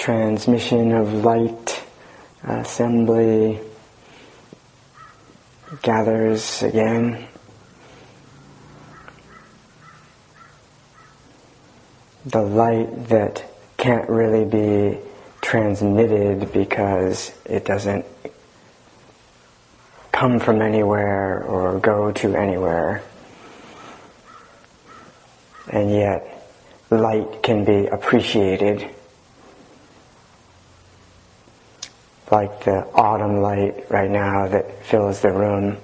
transmission of light assembly gathers again. The light that can't really be transmitted because it doesn't come from anywhere or go to anywhere. And yet, light can be appreciated. Like the autumn light right now that fills the room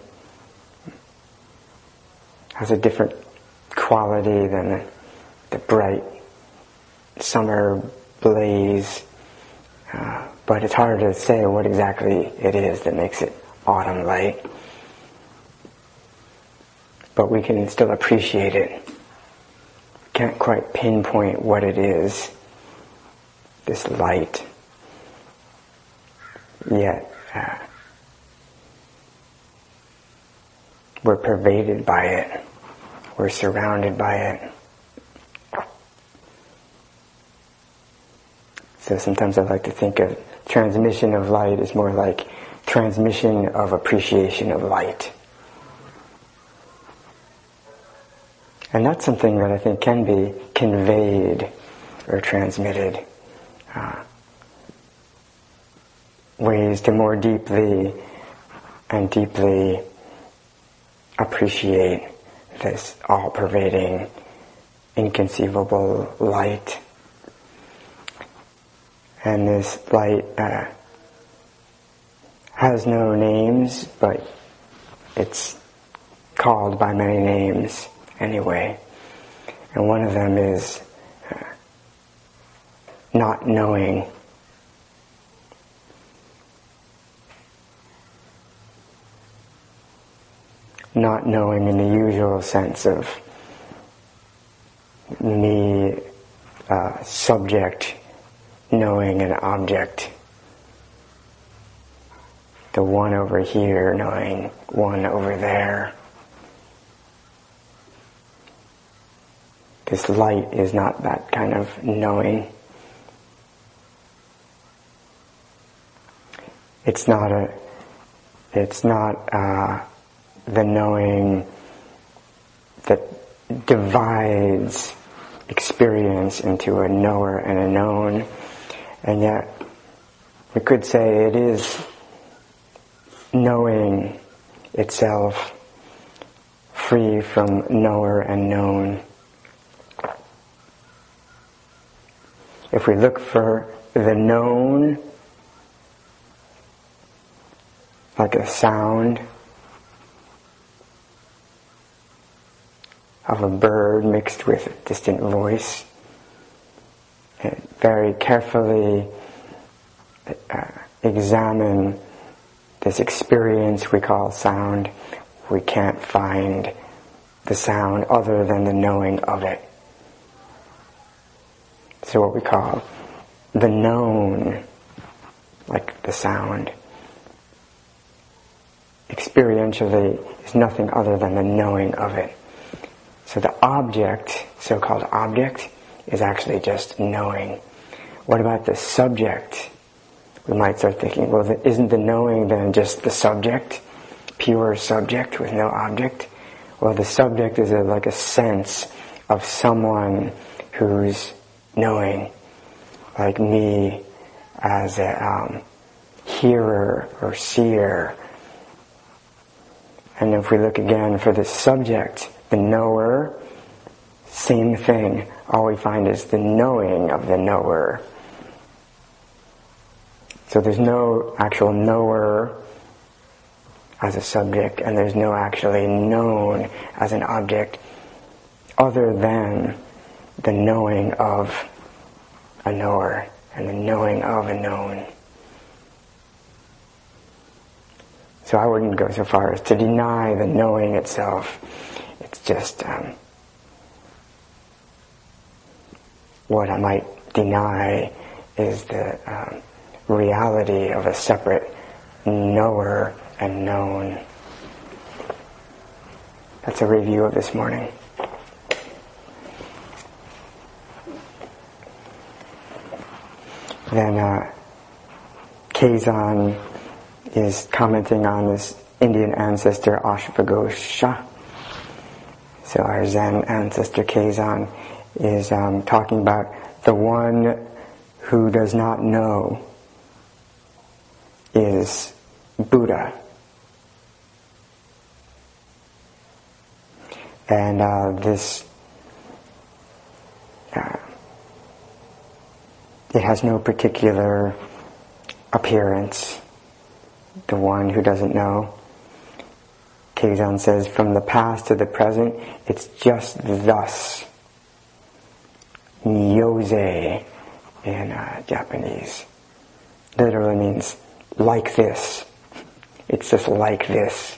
has a different quality than the bright summer blaze. But it's hard to say what exactly it is that makes it autumn light. But we can still appreciate it. Can't quite pinpoint what it is, this light. Yet, we're pervaded by it. We're surrounded by it. So sometimes I like to think of transmission of light as more like transmission of appreciation of light. And that's something that I think can be conveyed or transmitted. Ways to more deeply and deeply appreciate this all-pervading, inconceivable light. And this light has no names, but it's called by many names anyway. And one of them is not knowing. Not knowing in the usual sense of me, subject, knowing an object. The one over here knowing one over there. This light is not that kind of knowing. It's not the knowing that divides experience into a knower and a known. And yet, we could say it is knowing itself free from knower and known. If we look for the known, like a sound of a bird mixed with a distant voice, and very carefully examine this experience we call sound, we can't find the sound other than the knowing of it. So what we call the known, like the sound, experientially is nothing other than the knowing of it. So the object, so-called object, is actually just knowing. What about the subject? We might start thinking, well, isn't the knowing then just the subject? Pure subject with no object? Well, the subject is like a sense of someone who's knowing, like me as a hearer or seer. And if we look again for the subject, the knower, same thing. All we find is the knowing of the knower. So there's no actual knower as a subject, and there's no actually known as an object other than the knowing of a knower and the knowing of a known. So I wouldn't go so far as to deny the knowing itself. It's just what I might deny is the reality of a separate knower and known. That's a review of this morning. Then Kazan is commenting on this Indian ancestor Ashvaghosha. So our Zen ancestor Kazan is talking about the one who does not know is Buddha. And it has no particular appearance, the one who doesn't know. Kazan says, from the past to the present, it's just thus. Nyose in Japanese. Literally means like this. It's just like this.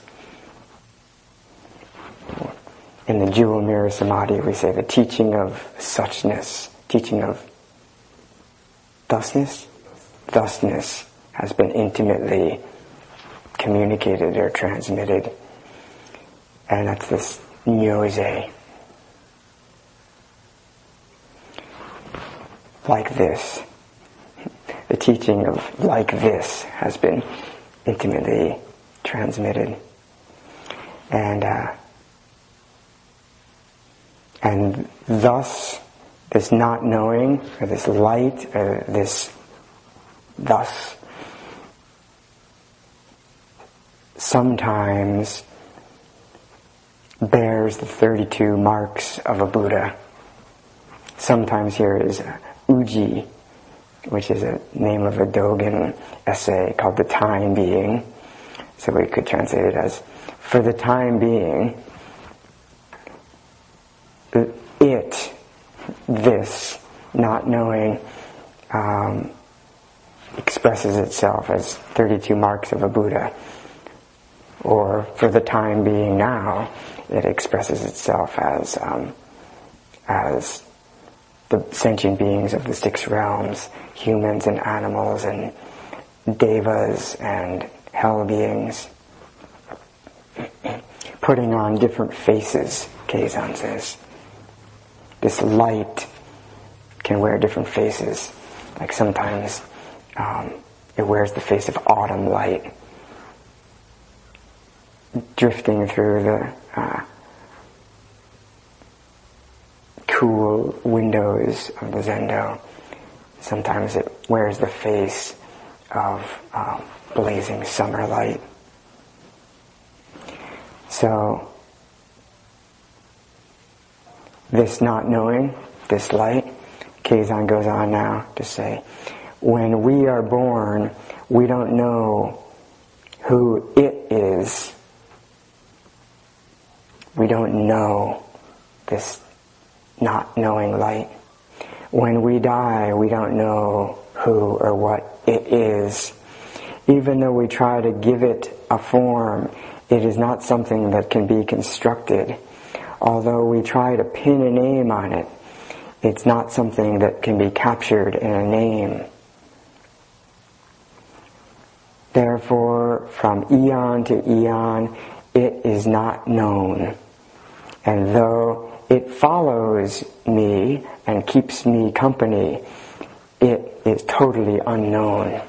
In the Jewel Mirror Samadhi, we say the teaching of suchness, teaching of thusness. Thusness has been intimately communicated or transmitted. And that's this nyose. Like this. The teaching of like this has been intimately transmitted. And thus, this not knowing, or this light, or this thus, sometimes bears the 32 marks of a Buddha. Sometimes here is Uji, which is a name of a Dogen essay called The Time Being. So we could translate it as, for the time being, this, not knowing, expresses itself as 32 marks of a Buddha. Or, for the time being now, it expresses itself as the sentient beings of the 6 realms, humans and animals and devas and hell beings, putting on different faces, Kazan says. This light can wear different faces. Like sometimes it wears the face of autumn light, drifting through the cool windows of the Zendo. Sometimes it wears the face of blazing summer light. So, this not knowing, this light, Kazan goes on now to say, when we are born, we don't know who it is. We don't know this not knowing light. When we die, we don't know who or what it is. Even though we try to give it a form, it is not something that can be constructed. Although we try to pin a name on it, it's not something that can be captured in a name. Therefore, from eon to eon, it is not known. And though it follows me and keeps me company, it is totally unknown.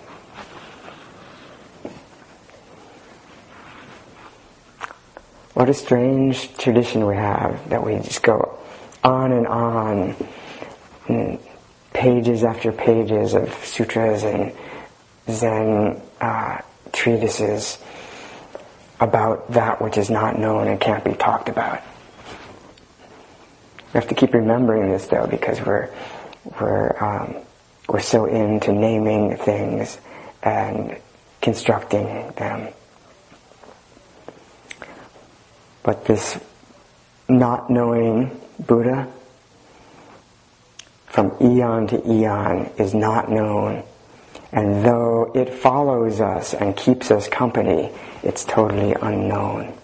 What a strange tradition we have, that we just go on and on, and pages after pages of sutras and Zen treatises about that which is not known and can't be talked about. We have to keep remembering this, though, because we're so into naming things and constructing them. But this not knowing Buddha, from eon to eon, is not known. And though it follows us and keeps us company, it's totally unknown.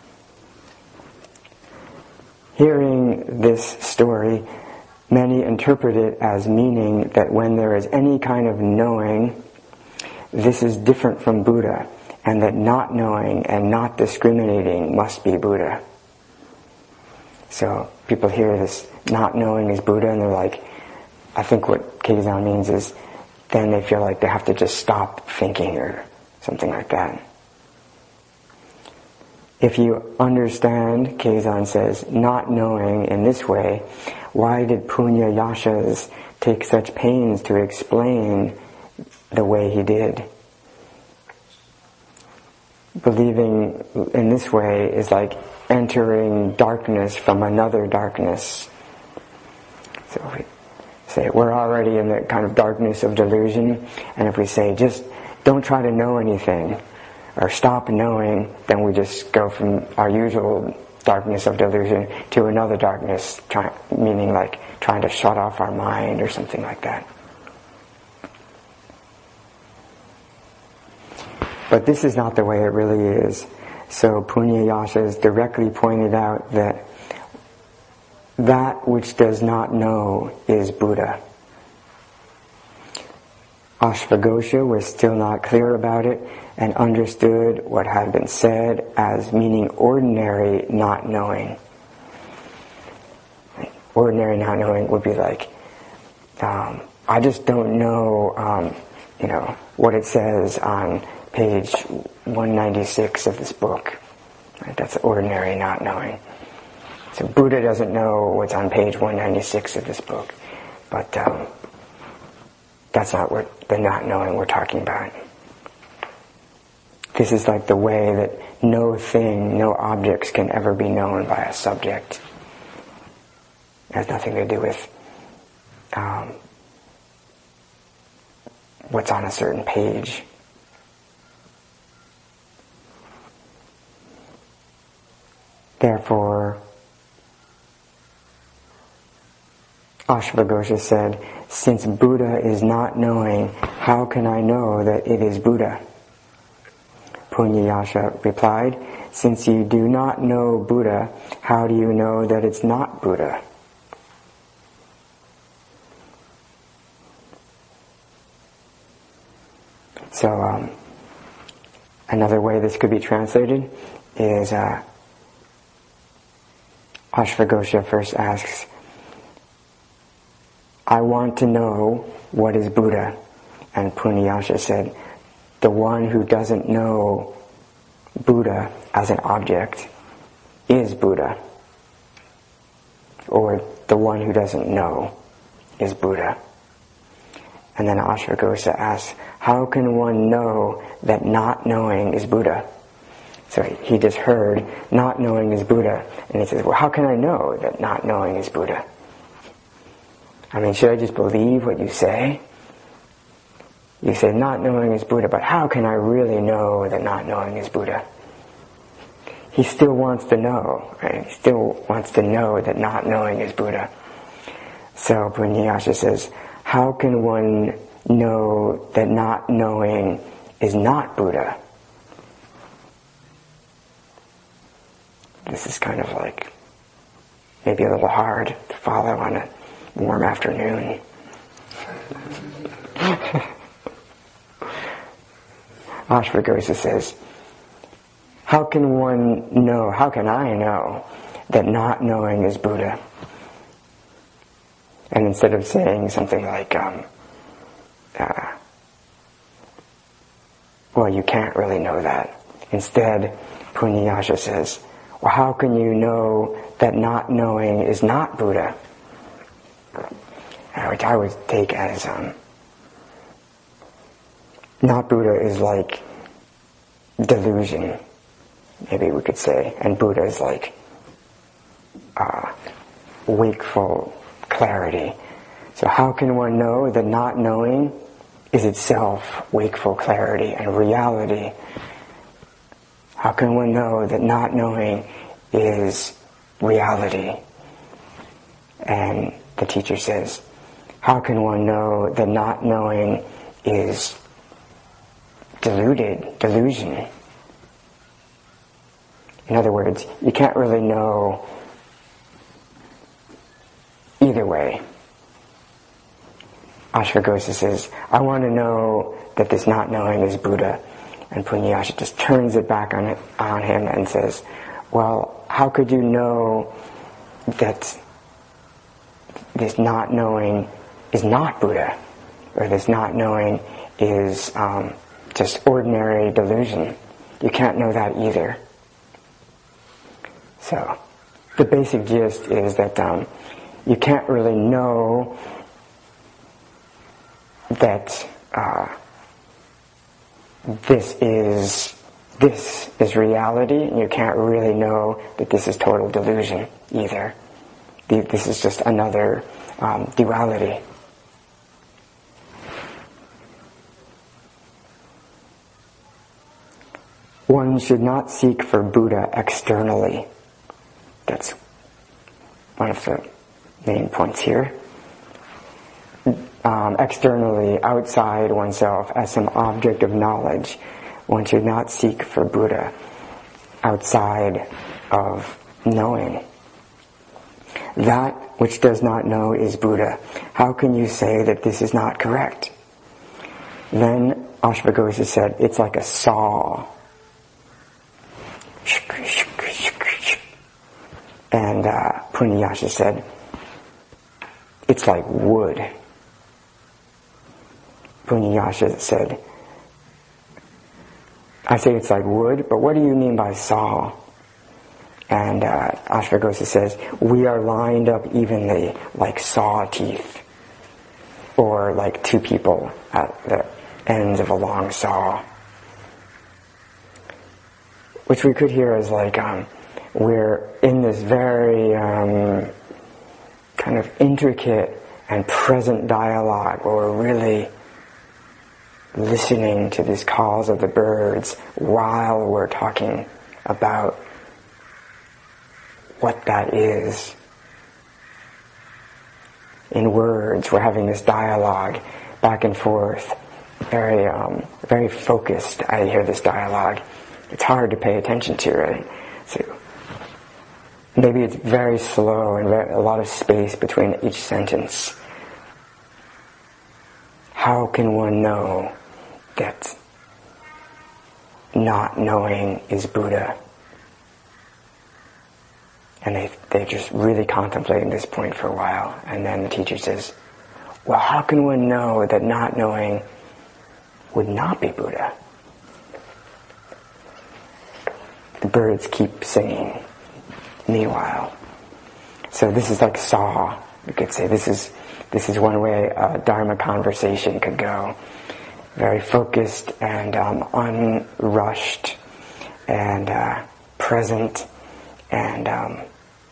Hearing this story, many interpret it as meaning that when there is any kind of knowing, this is different from Buddha, and that not knowing and not discriminating must be Buddha. So people hear this not knowing is Buddha, and they're like, I think what Kazan means is, then they feel like they have to just stop thinking or something like that. If you understand, Keizan says, not knowing in this way, why did Punya Yashas take such pains to explain the way he did? Believing in this way is like entering darkness from another darkness. So if we say we're already in the kind of darkness of delusion, and if we say just don't try to know anything or stop knowing, then we just go from our usual darkness of delusion to another darkness, meaning like trying to shut off our mind or something like that. But this is not the way it really is. So Punya Yashas directly pointed out that that which does not know is Buddha. Ashvaghosha was still not clear about it and understood what had been said as meaning ordinary not knowing. Ordinary not knowing would be like, I just don't know, what it says on page 196 of this book. Right? That's ordinary not knowing. So Buddha doesn't know what's on page 196 of this book, but that's not what the not knowing we're talking about. This is like the way that no thing, no objects can ever be known by a subject. It has nothing to do with what's on a certain page. Therefore, Ashvaghosha said, since Buddha is not knowing, how can I know that it is Buddha? Punya Yasha replied, since you do not know Buddha, how do you know that it's not Buddha? So, another way this could be translated is, Ashvaghosha first asks, I want to know what is Buddha. And Punya Yasha said, the one who doesn't know Buddha as an object is Buddha. Or the one who doesn't know is Buddha. And then Ashvaghosha asks, how can one know that not knowing is Buddha? So he just heard, not knowing is Buddha. And he says, well, how can I know that not knowing is Buddha? I mean, should I just believe what you say? You say not knowing is Buddha, but how can I really know that not knowing is Buddha? He still wants to know, right? He still wants to know that not knowing is Buddha. So Punya Yasha says, how can one know that not knowing is not Buddha? This is kind of like maybe a little hard to follow on a warm afternoon. Ashvaghosha says, how can I know that not knowing is Buddha? And instead of saying something like, well, you can't really know that. Instead, Punya Yasha says, well, how can you know that not knowing is not Buddha? Which I would take as, not Buddha is like delusion, maybe we could say, and Buddha is like wakeful clarity. So how can one know that not knowing is itself wakeful clarity and reality? How can one know that not knowing is reality? And the teacher says, how can one know that not knowing is delusion? In other words, you can't really know either way. Ashvaghosha says, I want to know that this not knowing is Buddha. And Punya Yasha just turns it back on him and says, well, how could you know that this not knowing is not Buddha? or this not knowing is just ordinary delusion. You can't know that either. So, the basic gist is that you can't really know that this is reality, and you can't really know that this is total delusion either. This is just another duality. One should not seek for Buddha externally. That's one of the main points here. Externally, outside oneself, as some object of knowledge. One should not seek for Buddha outside of knowing. That which does not know is Buddha. How can you say that this is not correct? Then Ashvaghosha said, it's like a saw. And Punyasha said, it's like wood. Punyasha said, I say it's like wood, but what do you mean by saw? And Ashvaghosha says, we are lined up evenly like saw teeth, or like two people at the ends of a long saw. Which we could hear as like, we're in this very kind of intricate and present dialogue where we're really listening to these calls of the birds while we're talking about what that is. In words, we're having this dialogue back and forth, very focused. I hear this dialogue. It's hard to pay attention to, right? So maybe it's very slow and a lot of space between each sentence. How can one know that not knowing is Buddha? And they're just really contemplating this point for a while. And then the teacher says, well, how can one know that not knowing would not be Buddha? The birds keep singing. Meanwhile, so this is like saw. You could say this is one way a Dharma conversation could go. Very focused and unrushed and present and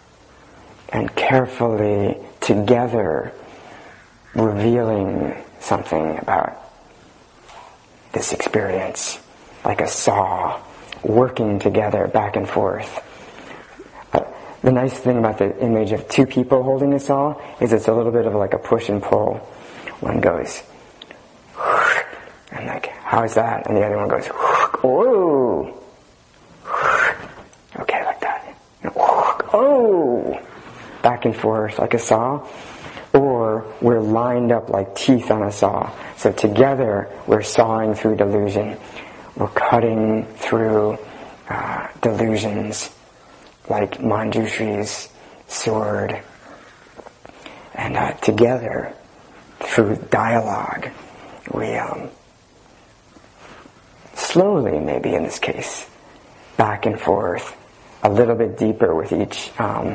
carefully together revealing something about this experience, like a saw working together back and forth. The nice thing about the image of two people holding a saw is it's a little bit of like a push and pull. One goes, and like, how is that? And the other one goes, whoa. Okay, like that. Oh, back and forth like a saw. Or we're lined up like teeth on a saw. So together we're sawing through delusion. We're cutting through delusions like Manjushri's sword. And together, through dialogue, we slowly, maybe in this case, back and forth, a little bit deeper with each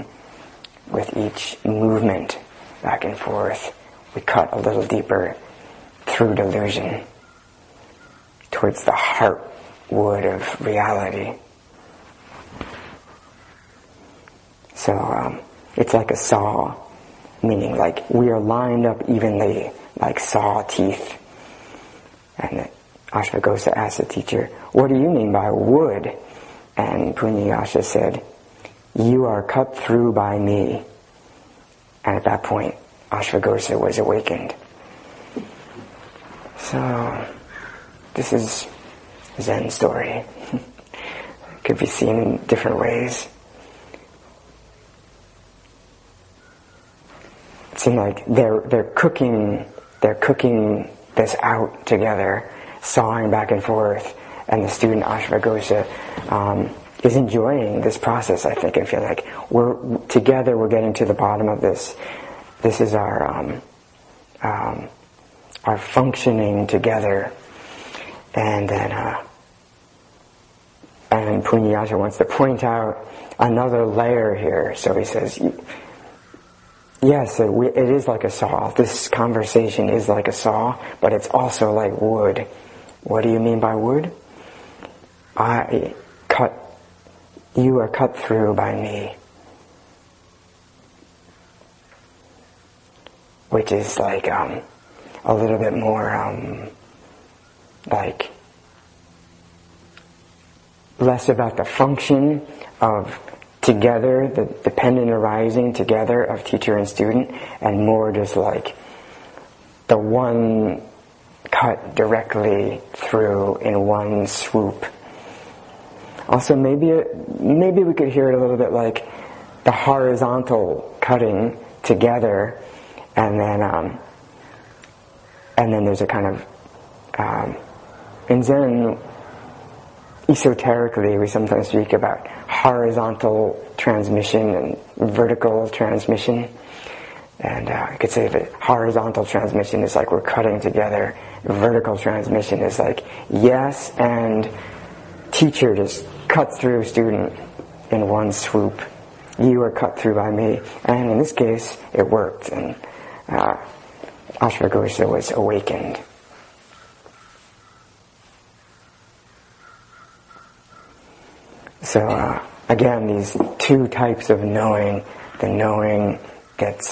movement, back and forth, we cut a little deeper through delusion towards the heartwood of reality. So it's like a saw, meaning like we are lined up evenly like saw teeth. And Ashvaghosha asked the teacher, what do you mean by wood? And Punyasha said, you are cut through by me. And at that point, Ashvaghosha was awakened. So, this is a Zen story. It could be seen in different ways. It seemed like they're cooking this out together, sawing back and forth, and the student Ashvaghosha is enjoying this process, I think, and feel like we're together, we're getting to the bottom of this. This is our are functioning together. And then and Punyasha wants to point out another layer here. So he says, yes, it is like a saw. This conversation is like a saw, but it's also like wood. What do you mean by wood? You are cut through by me. Which is like a little bit more like less about the function of together, the dependent arising together of teacher and student, and more just like the one cut directly through in one swoop. Also, maybe we could hear it a little bit like the horizontal cutting together, and then there's a kind of in Zen, esoterically, we sometimes speak about horizontal transmission and vertical transmission. And I could say that horizontal transmission is like we're cutting together. Vertical transmission is like yes, and teacher just cuts through student in one swoop. You are cut through by me. And in this case, it worked. And Ashvaghosha was awakened. So again, these two types of knowing: the knowing that's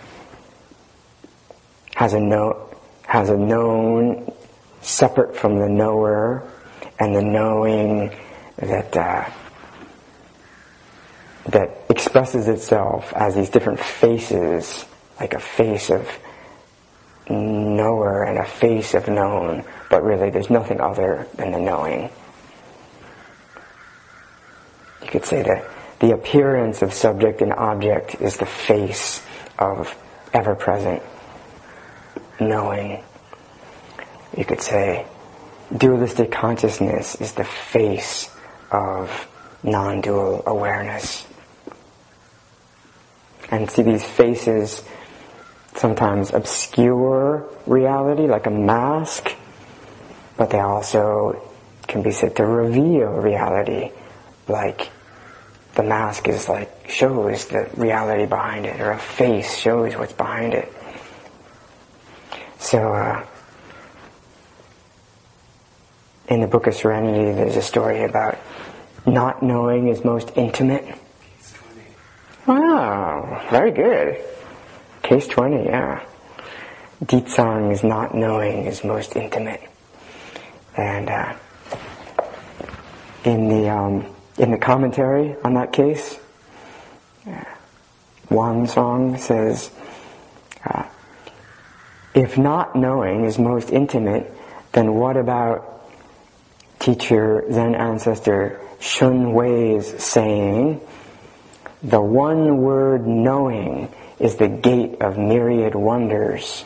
has a known separate from the knower, and the knowing that that expresses itself as these different faces, like a face of knower and a face of known, but really there's nothing other than the knowing. You could say that the appearance of subject and object is the face of ever-present knowing. You could say dualistic consciousness is the face of non-dual awareness. And see, these faces sometimes obscure reality like a mask, but they also can be said to reveal reality, like the mask is like shows the reality behind it, or a face shows what's behind it. So in the Book of Serenity, there's a story about not knowing is most intimate. Wow, very good. Case 20, yeah. Ditsang is not knowing is most intimate. And in the commentary on that case, Wan Song says, if not knowing is most intimate, then what about teacher, Zen ancestor Shun Wei's saying, the one word knowing is the gate of myriad wonders.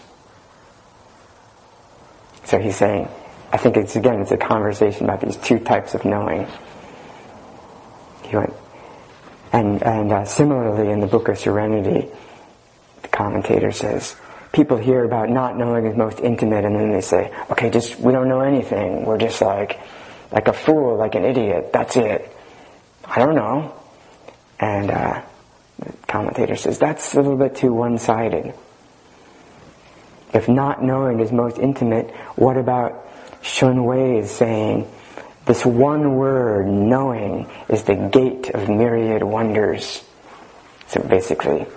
So he's saying, I think it's a conversation about these two types of knowing. He went, and similarly in the Book of Serenity, the commentator says, people hear about not knowing is most intimate, and then they say, okay, we don't know anything. We're just like a fool, like an idiot. That's it. I don't know. And the commentator says, that's a little bit too one-sided. If not knowing is most intimate, what about Shun Wei is saying, this one word, knowing, is the gate of myriad wonders. So basically,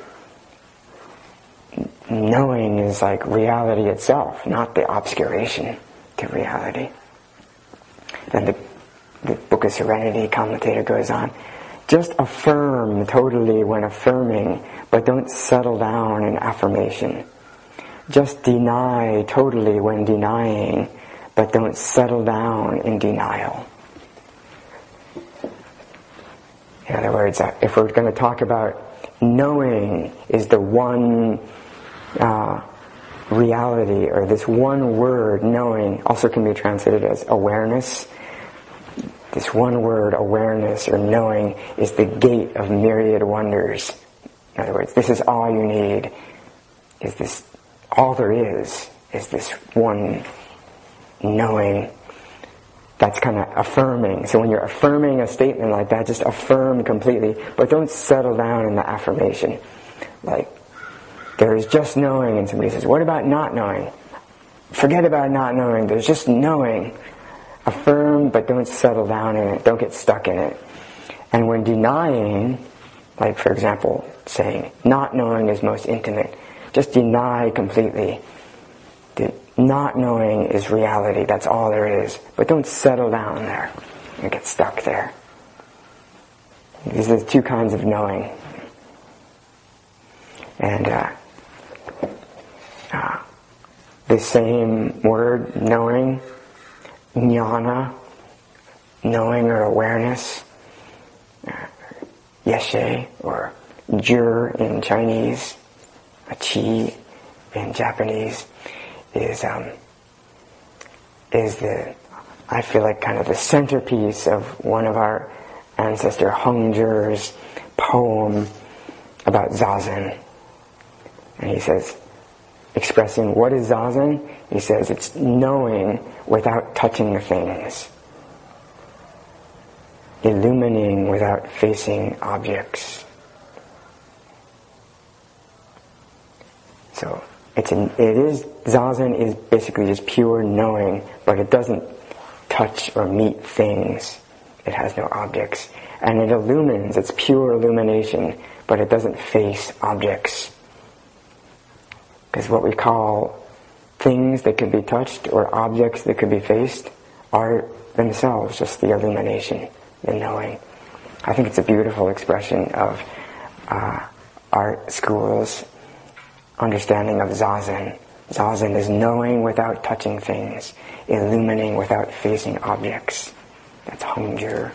knowing is like reality itself, not the obscuration to reality. Then the Book of Serenity commentator goes on, just affirm totally when affirming, but don't settle down in affirmation. Just deny totally when denying, but don't settle down in denial. In other words, if we're going to talk about knowing is the one reality, or this one word, knowing, also can be translated as awareness. This one word, awareness or knowing, is the gate of myriad wonders. In other words, this is all you need. Is this all there is? is this one knowing that's kind of affirming. So when you're affirming a statement like that, just affirm completely, but don't settle down in the affirmation. Like, there is just knowing, and somebody says, what about not knowing? Forget about not knowing, there's just knowing. Affirm, but don't settle down in it, don't get stuck in it. And when denying, like for example, saying, not knowing is most intimate, just deny completely. Not knowing is reality, that's all there is. But don't settle down there and get stuck there. These are the two kinds of knowing. And the same word, knowing, jnana, knowing or awareness, yeshe or jur in Chinese, chi in Japanese, is the, I feel like, kind of the centerpiece of one of our ancestor Heng Jur's poem about Zazen. And he says, expressing what is Zazen, he says it's knowing without touching the things, illumining without facing objects. So Zazen is basically just pure knowing, but it doesn't touch or meet things. It has no objects. And it illumines, it's pure illumination, but it doesn't face objects. Because what we call things that could be touched or objects that could be faced are themselves just the illumination, the knowing. I think it's a beautiful expression of our school's understanding of Zazen. Zazen is knowing without touching things, illumining without facing objects. That's Heng Jur.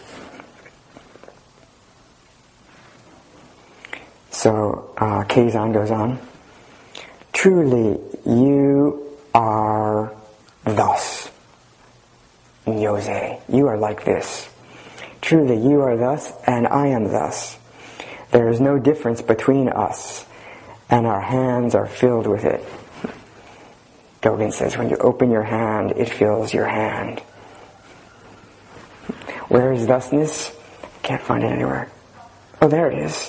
So Keizan goes on. Truly, you are thus. Nyose, you are like this. Truly, you are thus, and I am thus. There is no difference between us, and our hands are filled with it. Dogen says, when you open your hand, it fills your hand. Where is thusness? Can't find it anywhere. Oh, there it is.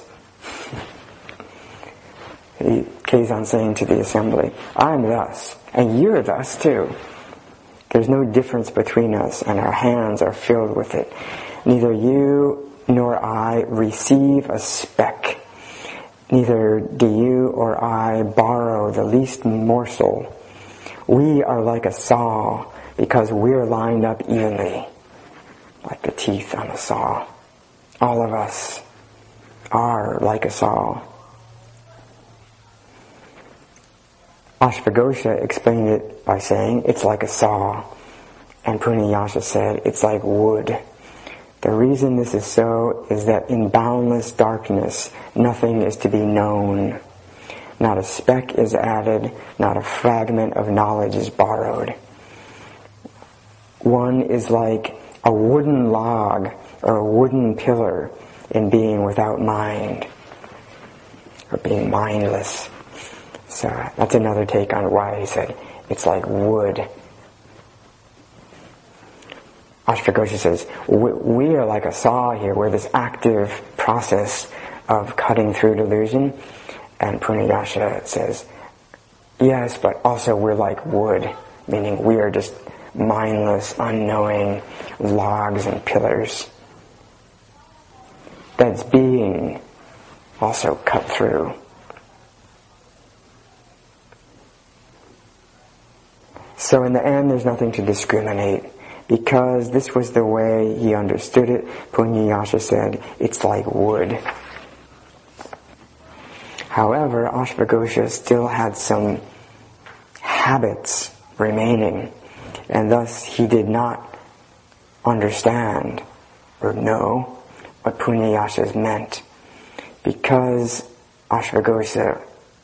Keizan saying to the assembly, I'm thus, and you're thus too. There's no difference between us, and our hands are filled with it. Neither you nor I receive a speck. Neither do you or I borrow the least morsel. We are like a saw because we're lined up evenly, like the teeth on a saw. All of us are like a saw. Ashvaghosha explained it by saying, it's like a saw. And Punayasha said, it's like wood. The reason this is so is that in boundless darkness, nothing is to be known. Not a speck is added, not a fragment of knowledge is borrowed. One is like a wooden log or a wooden pillar in being without mind, or being mindless. So that's another take on why he said it's like wood. Ashvaghosha says, we are like a saw here. We're this active process of cutting through delusion. And Punayasha says, yes, but also we're like wood, meaning we are just mindless, unknowing logs and pillars that's being also cut through. So in the end, there's nothing to discriminate. Because this was the way he understood it, Punayasha said, it's like wood. However, Ashvaghosha still had some habits remaining, and thus he did not understand or know what Punayasha's meant. Because Ashvaghosha,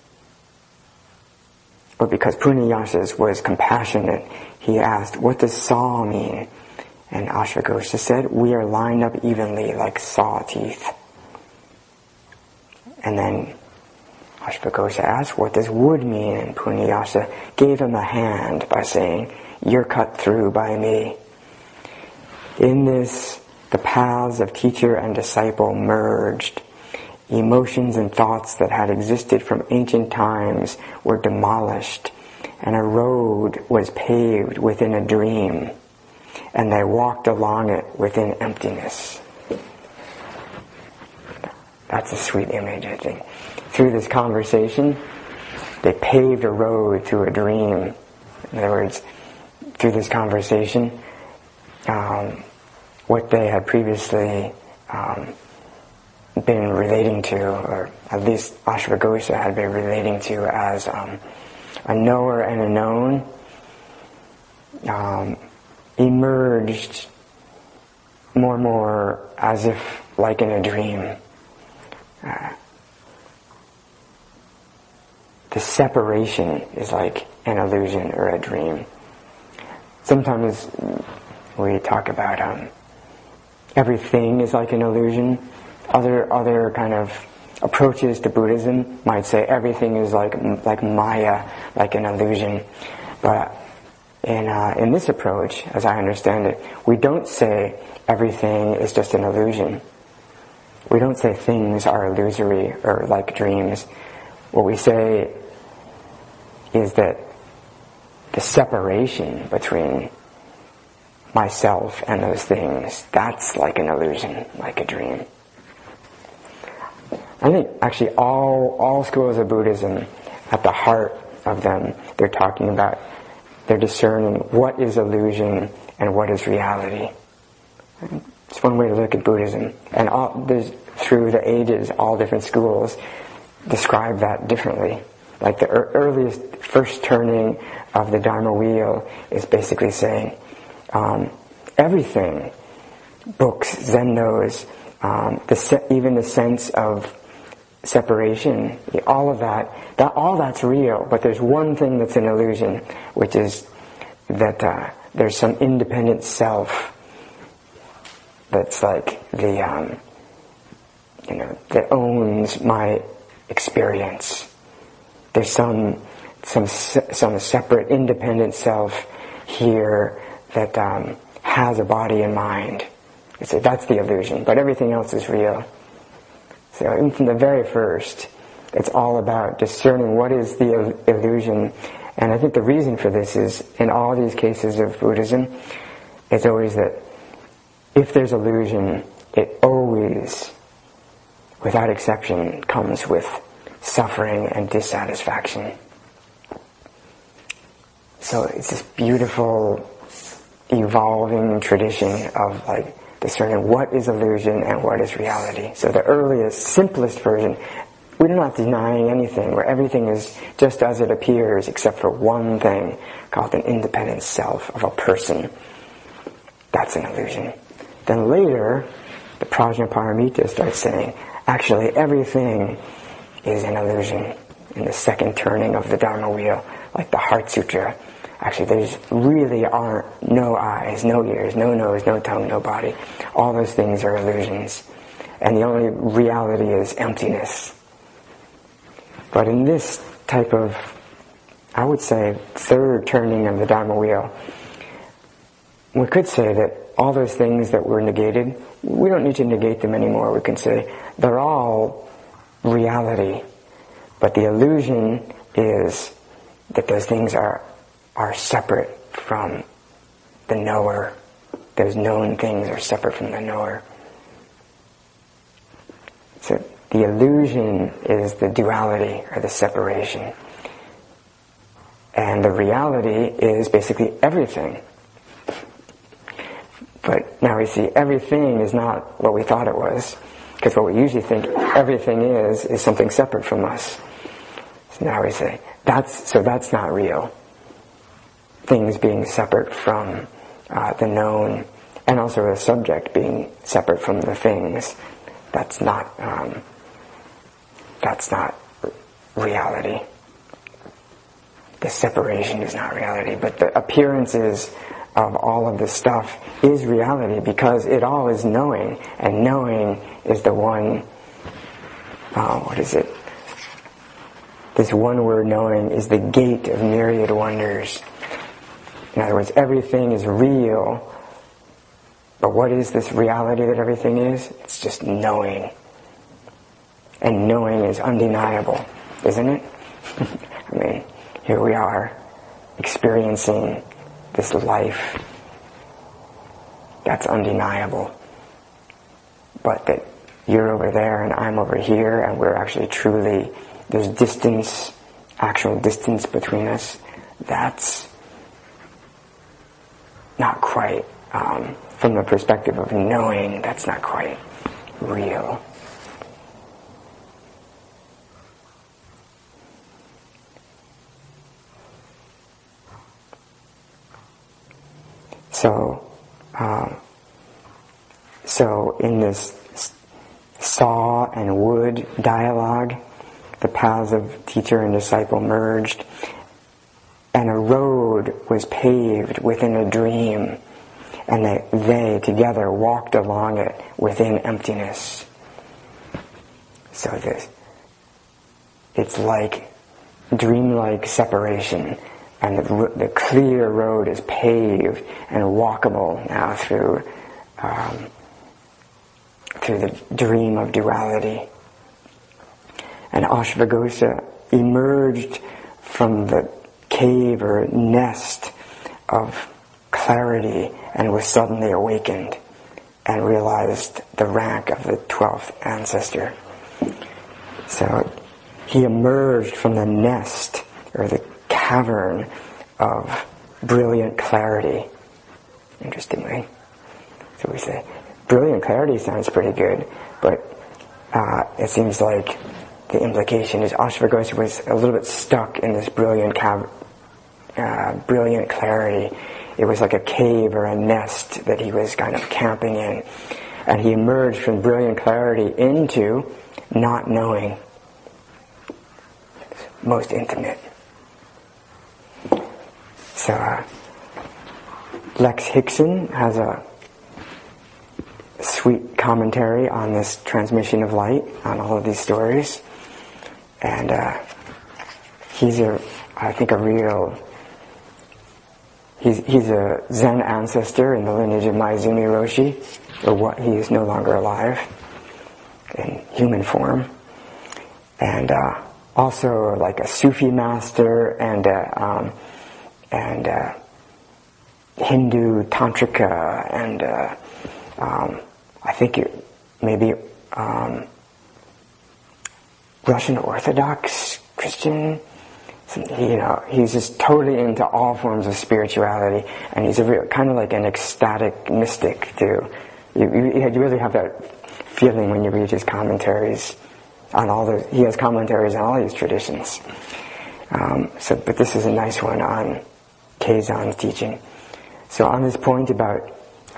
or because Punayasha's was compassionate, he asked, what does saw mean? And Ashvaghosha said, we are lined up evenly like saw teeth. And then Ashvaghosha asked, what does wood mean? And Punyasa gave him a hand by saying, you're cut through by me. In this, the paths of teacher and disciple merged. Emotions and thoughts that had existed from ancient times were demolished, and a road was paved within a dream, and they walked along it within emptiness. That's a sweet image, I think. Through this conversation, they paved a road through a dream. In other words, through this conversation, what they had previously been relating to, or at least Ashvaghosha had been relating to as a knower and a known, emerged more and more as if like in a dream. The separation is like an illusion or a dream. Sometimes we talk about everything is like an illusion. Other kind of approaches to Buddhism might say everything is like Maya, like an illusion. But in this approach, as I understand it, we don't say everything is just an illusion. We don't say things are illusory or like dreams. What we say is that the separation between myself and those things, that's like an illusion, like a dream. I think actually all schools of Buddhism, at the heart of them, they're talking about, they're discerning what is illusion and what is reality. It's one way to look at Buddhism. And there's, through the ages, all different schools describe that differently. Like the earliest, first turning of the Dharma wheel is basically saying everything, books, Zen knows, even the sense of separation, all of all that's real, but there's one thing that's an illusion, which is that there's some independent self that's like that owns my experience. There's some separate independent self here that has a body and mind. That's the illusion, but everything else is real. So even from the very first, it's all about discerning what is the illusion. And I think the reason for this is, in all these cases of Buddhism, it's always that if there's illusion, it always, without exception, comes with suffering and dissatisfaction. So it's this beautiful, evolving tradition of like discerning what is illusion and what is reality. So the earliest, simplest version, we're not denying anything, where everything is just as it appears, except for one thing called an independent self of a person. That's an illusion. Then later, the Prajnaparamita starts saying, actually everything is an illusion. In the second turning of the Dharma wheel, like the Heart Sutra, actually there's really are no eyes, no ears, no nose, no tongue, no body. All those things are illusions. And the only reality is emptiness. But in this type of, I would say, third turning of the Dharma wheel, we could say that all those things that were negated, we don't need to negate them anymore. We can say they're all reality. But the illusion is that those things are separate from the knower. Those known things are separate from the knower. So the illusion is the duality or the separation. And the reality is basically everything. But now we see everything is not what we thought it was. Because what we usually think everything is something separate from us. So now we say, that's not real. Things being separate from the known, and also the subject being separate from the things. That's not reality. The separation is not reality, but the appearances of all of this stuff is reality, because it all is knowing, and knowing is the one, this one word knowing is the gate of myriad wonders. In other words, everything is real, but what is this reality that everything is? It's just knowing. And knowing is undeniable, isn't it? I mean, here we are, experiencing this life. That's undeniable. But that you're over there and I'm over here, and we're actually truly, there's distance, actual distance between us, that's not quite, from the perspective of knowing, that's not quite real. So in this saw and wood dialogue, the paths of teacher and disciple merged, and a road was paved within a dream, and they together walked along it within emptiness. So it's like dreamlike separation, and the clear road is paved and walkable now through the dream of duality. And Ashvaghosa emerged from the cave or nest of clarity and was suddenly awakened and realized the rank of the 12th ancestor. So he emerged from the nest or the cavern of brilliant clarity, interestingly. So we say, brilliant clarity sounds pretty good, but it seems like the implication is Ashvaghosa was a little bit stuck in this brilliant clarity. It was like a cave or a nest that he was kind of camping in. And he emerged from brilliant clarity into not knowing. Most intimate. So Lex Hickson has a sweet commentary on this transmission of light, on all of these stories. And he's a Zen ancestor in the lineage of Maezumi Roshi, or what, he is no longer alive in human form. And also like a Sufi master and Hindu Tantrika and I think it maybe Russian Orthodox Christian. He's just totally into all forms of spirituality, and he's a real kind of like an ecstatic mystic too. You really have that feeling when you read his commentaries on he has commentaries on all these traditions. But this is a nice one on Keizan's teaching. So on this point about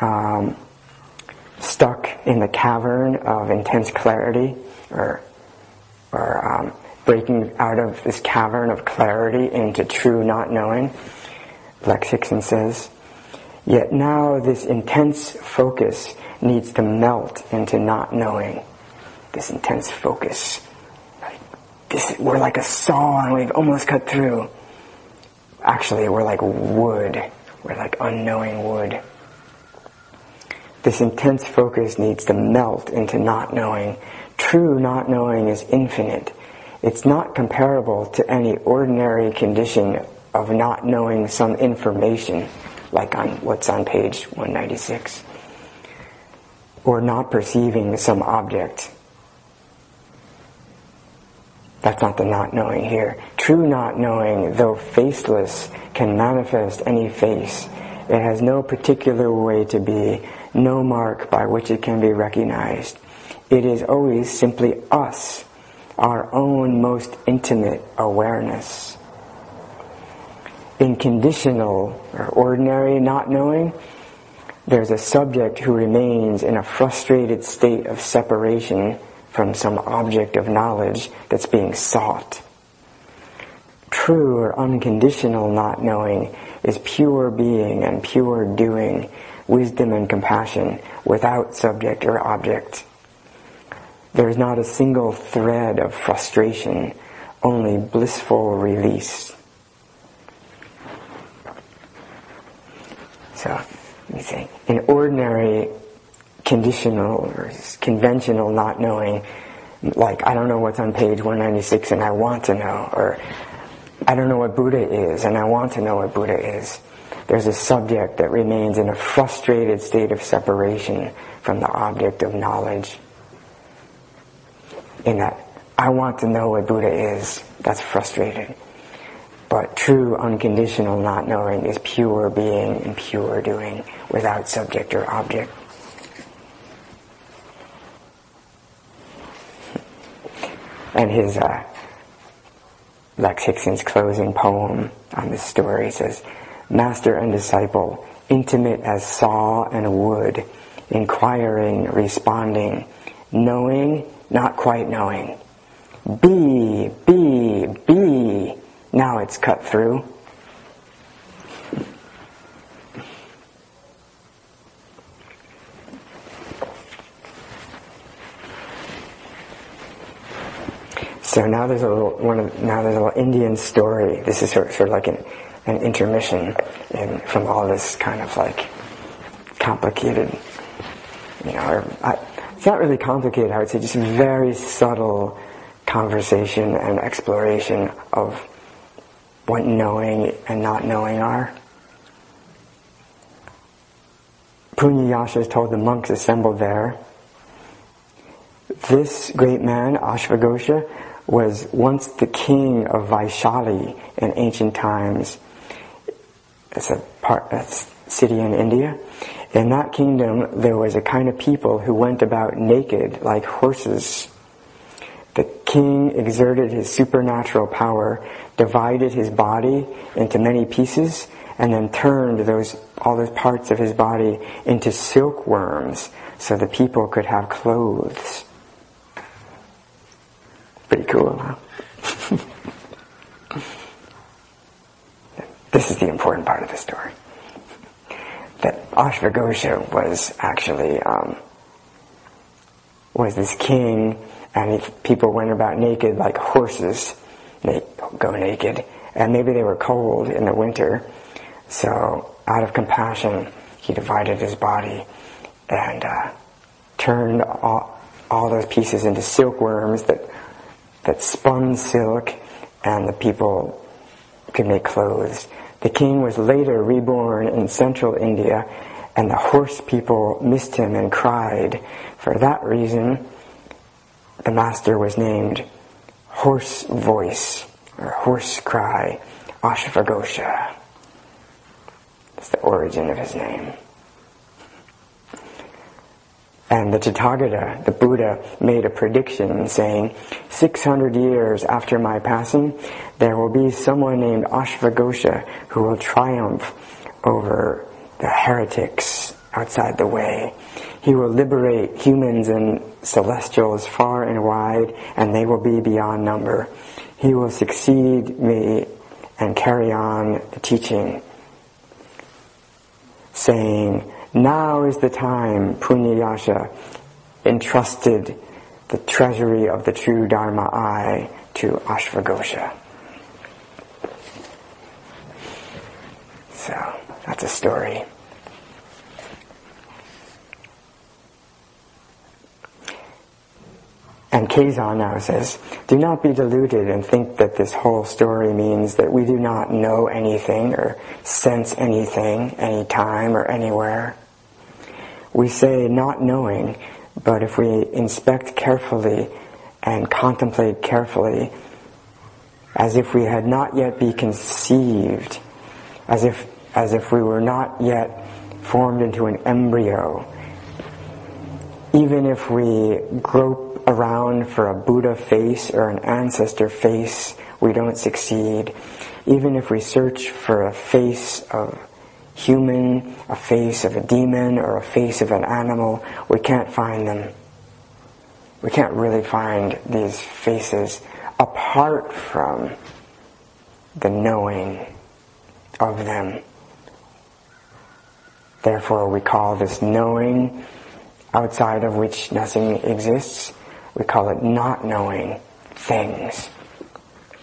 stuck in the cavern of intense clarity, or breaking out of this cavern of clarity into true not knowing, Lex Hickson says, yet now this intense focus needs to melt into not knowing. This intense focus. We're like a saw and we've almost cut through. Actually, we're like wood. We're like unknowing wood. This intense focus needs to melt into not knowing. True not knowing is infinite. It's not comparable to any ordinary condition of not knowing some information, like on what's on page 196, or not perceiving some object. That's not the not knowing here. True not knowing, though faceless, can manifest any face. It has no particular way to be, no mark by which it can be recognized. It is always simply us, our own most intimate awareness. In conditional or ordinary not knowing, there's a subject who remains in a frustrated state of separation from some object of knowledge that's being sought. True or unconditional not knowing is pure being and pure doing, wisdom and compassion, without subject or object. There is not a single thread of frustration, only blissful release. So, let me say, in ordinary conditional or conventional not knowing, like I don't know what's on page 196 and I want to know, or I don't know what Buddha is and I want to know what Buddha is. There's a subject that remains in a frustrated state of separation from the object of knowledge. In that, I want to know what Buddha is, that's frustrated. But true unconditional not knowing is pure being and pure doing without subject or object. And his Lex Hickson's closing poem on this story says, Master and disciple, intimate as saw and wood, inquiring, responding, knowing, not quite knowing. Be, now it's cut through. So now there's a little Indian story. This is sort of like an intermission from all this kind of like complicated, it's not really complicated, I would say, just very subtle conversation and exploration of what knowing and not knowing are. Punyayasha told the monks assembled there, this great man, Ashvaghosha, was once the king of Vaishali in ancient times. It's a city in India. In that kingdom, there was a kind of people who went about naked like horses. The king exerted his supernatural power, divided his body into many pieces, and then turned all those parts of his body into silkworms so the people could have clothes. Pretty cool, huh? This is the important part of the story. That Ashvaghosha was actually was this king, and people went about naked like horses. They go naked, and maybe they were cold in the winter, so out of compassion he divided his body and turned all those pieces into silkworms that spun silk, and the people could make clothes. The king was later reborn in central India, and the horse people missed him and cried. For that reason, the master was named Horse Voice, or Horse Cry, Ashvaghosha. That's the origin of his name. And the Tathagata, the Buddha, made a prediction saying, 600 years after my passing, there will be someone named Ashvaghosha who will triumph over the heretics outside the way. He will liberate humans and celestials far and wide, and they will be beyond number. He will succeed me and carry on the teaching, saying, now is the time. Punyayasha entrusted the treasury of the true Dharma eye to Ashvaghosha. So, that's a story. And Kazon now says, do not be deluded and think that this whole story means that we do not know anything or sense anything, anytime or anywhere. We say not knowing, but if we inspect carefully and contemplate carefully, as if we had not yet been conceived, as if we were not yet formed into an embryo, even if we grope around for a Buddha face or an ancestor face, we don't succeed. Even if we search for a face of human, a face of a demon, or a face of an animal, we can't find them. We can't really find these faces apart from the knowing of them. Therefore, we call this knowing, outside of which nothing exists, we call it not knowing things.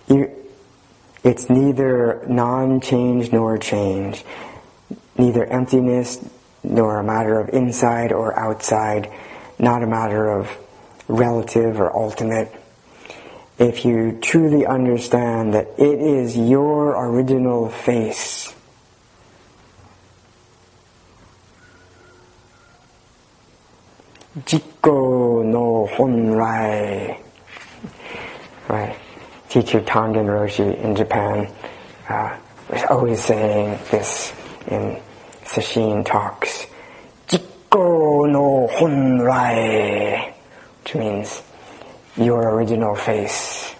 It's neither non-change nor change, neither emptiness nor a matter of inside or outside, not a matter of relative or ultimate. If you truly understand that it is your original face, Jikko no Honrai, right? Teacher Tanden Roshi in Japan was always saying this in Sesshin talks. Jikko no Honrai, which means your original face.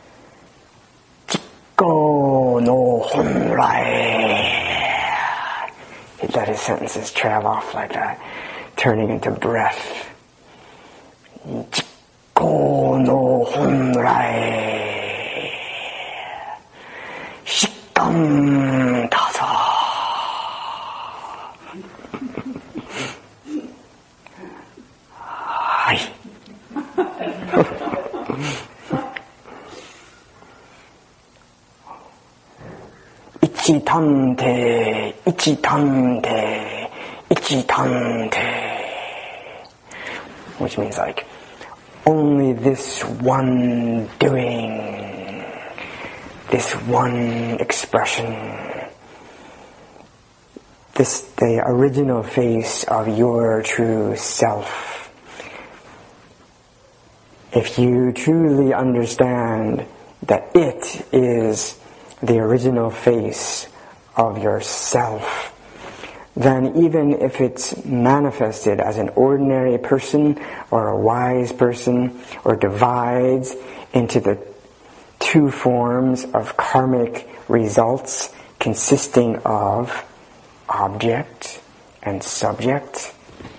Jikko no Honrai. He let his sentences trail off like that, turning into breath. Jikko no Honrai. Shikkan tasa. Hai. Ichitante, ichitante, ichitante. Which means like, only this one doing, this one expression, the original face of your true self. If you truly understand that it is the original face of yourself, then even if it's manifested as an ordinary person or a wise person or divides into the two forms of karmic results consisting of object and subject.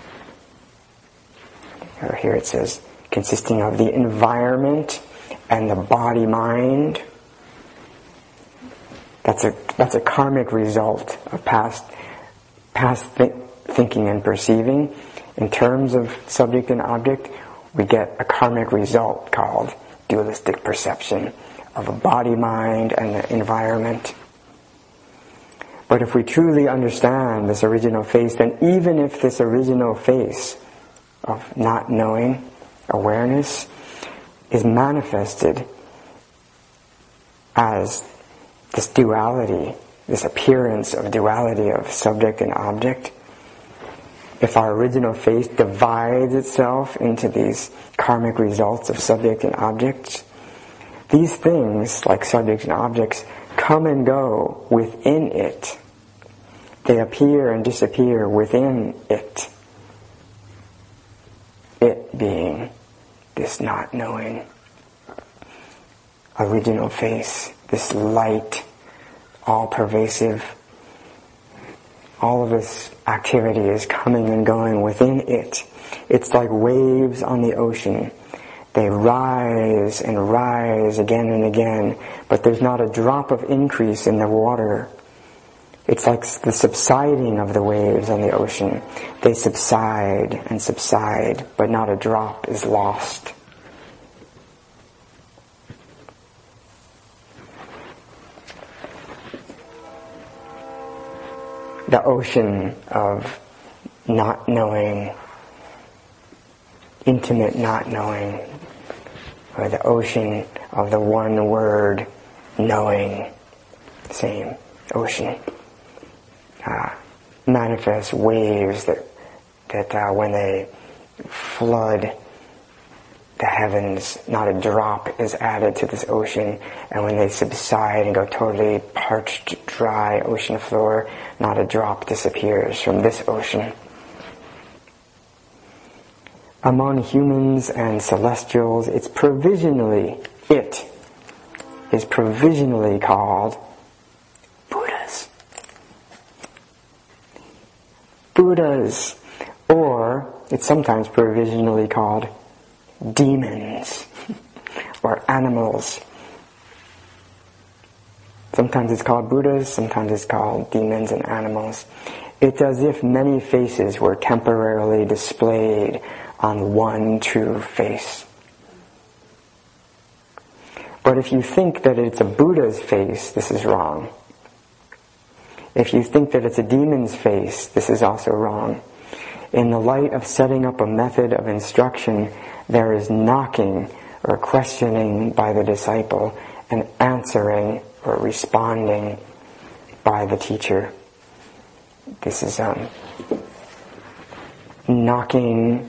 Here it says consisting of the environment and the body-mind. That's a karmic result of past thinking and perceiving. In terms of subject and object, we get a karmic result called dualistic perception of a body-mind and the environment. But if we truly understand this original face, then even if this original face of not knowing, awareness, is manifested as this duality, this appearance of duality of subject and object, if our original face divides itself into these karmic results of subject and objects, these things, like subjects and objects, come and go within it. They appear and disappear within it. It being this not knowing original face, this light, all-pervasive. All of this activity is coming and going within it. It's like waves on the ocean. They rise and rise again and again, but there's not a drop of increase in the water. It's like the subsiding of the waves on the ocean. They subside and subside, but not a drop is lost. The ocean of not knowing, intimate not knowing, or the ocean of the one word knowing, same ocean, manifest waves that when they flood the heavens, not a drop is added to this ocean, and when they subside and go totally parched, dry ocean floor, not a drop disappears from this ocean. Among humans and celestials, it is provisionally called Buddhas. Buddhas, or it's sometimes provisionally called demons or animals. Sometimes it's called Buddhas, sometimes it's called demons and animals. It's as if many faces were temporarily displayed on one true face. But if you think that it's a Buddha's face, this is wrong. If you think that it's a demon's face, this is also wrong. In the light of setting up a method of instruction, there is knocking or questioning by the disciple and answering or responding by the teacher. This is knocking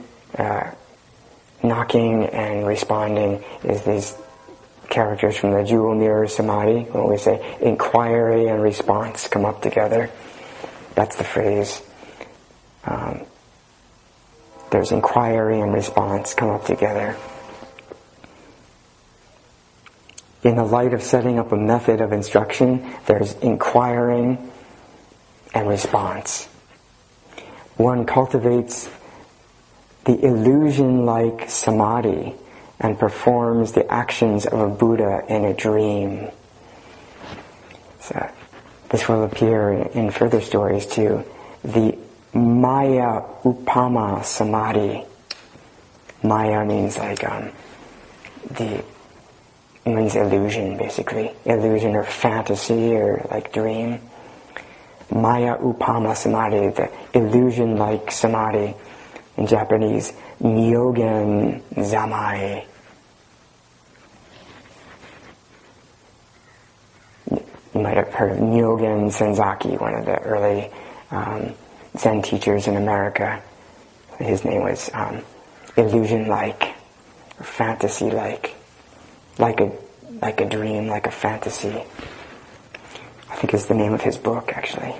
and responding is these characters from the Jewel Mirror Samadhi. When we say inquiry and response come up together, that's the phrase. There's inquiry and response come up together. In the light of setting up a method of instruction, there's inquiring and response. One cultivates the illusion-like samadhi and performs the actions of a Buddha in a dream. So this will appear in further stories too. The Maya Upama Samadhi. Maya means means illusion, basically. Illusion or fantasy or like dream. Maya Upama Samadhi, the illusion-like samadhi. In Japanese, Nyogen Zamai. You might have heard of Nyogen Senzaki, one of the early Zen teachers in America. His name was illusion-like, or fantasy-like, like a dream, like a fantasy. I think is the name of his book, actually.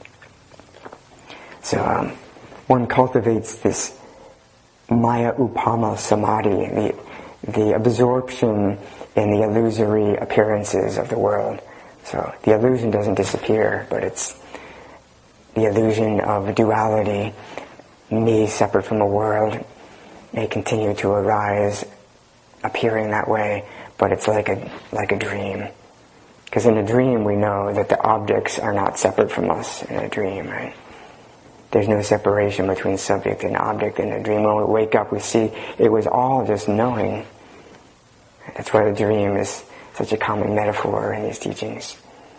So one cultivates this Maya Upama Samadhi, the absorption in the illusory appearances of the world. So the illusion doesn't disappear, but it's the illusion of duality, me separate from the world, may continue to arise, appearing that way, but it's like a dream. Because in a dream we know that the objects are not separate from us in a dream, right? There's no separation between subject and object in a dream. When we wake up we see it was all just knowing. That's why the dream is such a common metaphor in these teachings.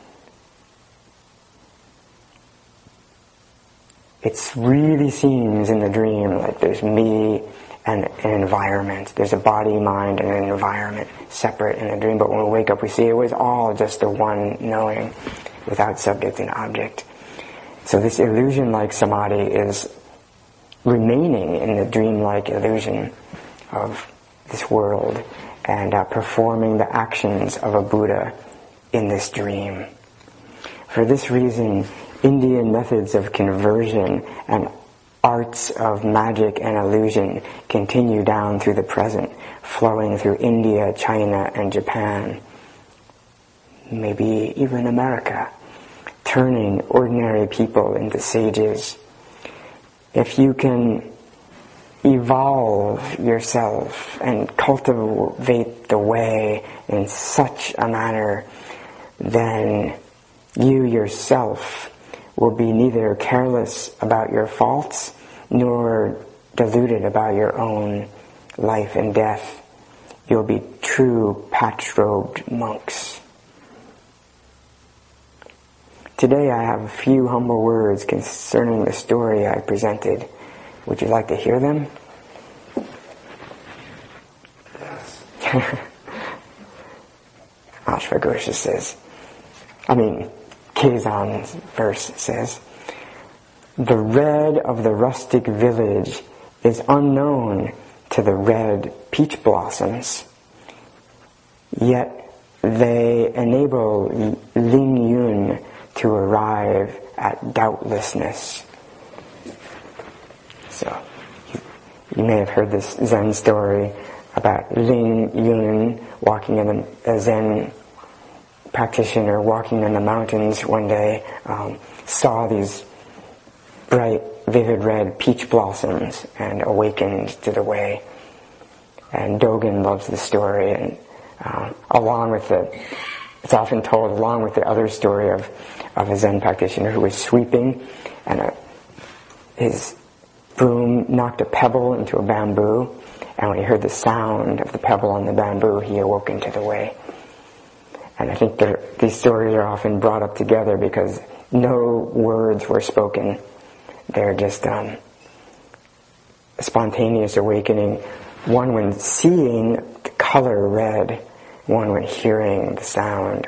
It really seems in the dream like there's me and an environment. There's a body, mind, and an environment separate in the dream. But when we wake up, we see it was all just the one knowing without subject and object. So this illusion-like samadhi is remaining in the dream-like illusion of this world and performing the actions of a Buddha in this dream. For this reason, Indian methods of conversion and arts of magic and illusion continue down through the present, flowing through India, China, and Japan, maybe even America, turning ordinary people into sages. If you can evolve yourself and cultivate the way in such a manner, then you yourself will be neither careless about your faults nor deluded about your own life and death. You'll be true patch-robed monks. Today I have a few humble words concerning the story I presented. Would you like to hear them? Yes. Ashwagosha says, Keizan's verse says, "The red of the rustic village is unknown to the red peach blossoms, yet they enable Ling Yun to arrive at doubtlessness." So, you may have heard this Zen story about Ling Yun walking in a Zen practitioner walking in the mountains one day, saw these bright, vivid red peach blossoms and awakened to the way. And Dogen loves the story, and it's often told along with the other story of a Zen practitioner who was sweeping, and his broom knocked a pebble into a bamboo, and when he heard the sound of the pebble on the bamboo, he awoke into the way. And I think these stories are often brought up together because no words were spoken. They're just spontaneous awakening. One when seeing the color red, one when hearing the sound.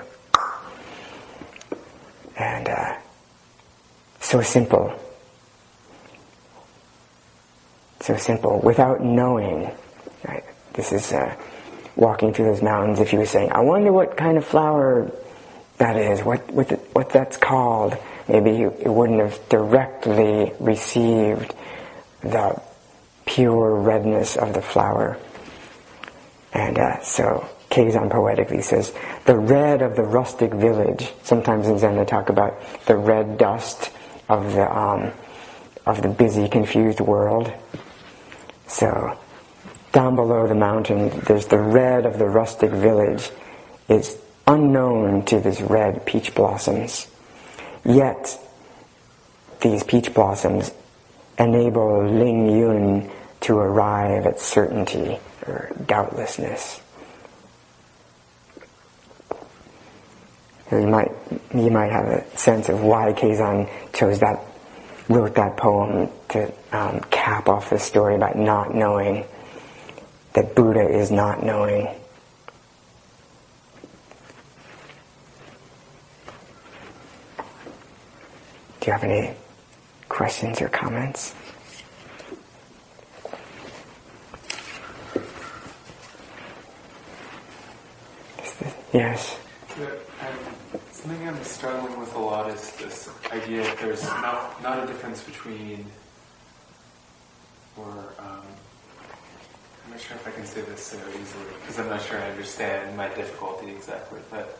And so simple. So simple, without knowing. Right? This is walking through those mountains. If you were saying, I wonder what kind of flower that is, what that's called, maybe you wouldn't have directly received the pure redness of the flower. And so Keizan poetically says, the red of the rustic village. Sometimes in Zen they talk about the red dust of the busy, confused world. So down below the mountain, there's the red of the rustic village. It's unknown to these red peach blossoms. Yet, these peach blossoms enable Ling Yun to arrive at certainty or doubtlessness. So you might have a sense of why Keizan wrote that poem to cap off the story about not knowing, that Buddha is not knowing. Do you have any questions or comments? Yes? Something I'm struggling with a lot is this idea that there's not a difference between, I'm not sure if I can say this so easily, because I'm not sure I understand my difficulty exactly, but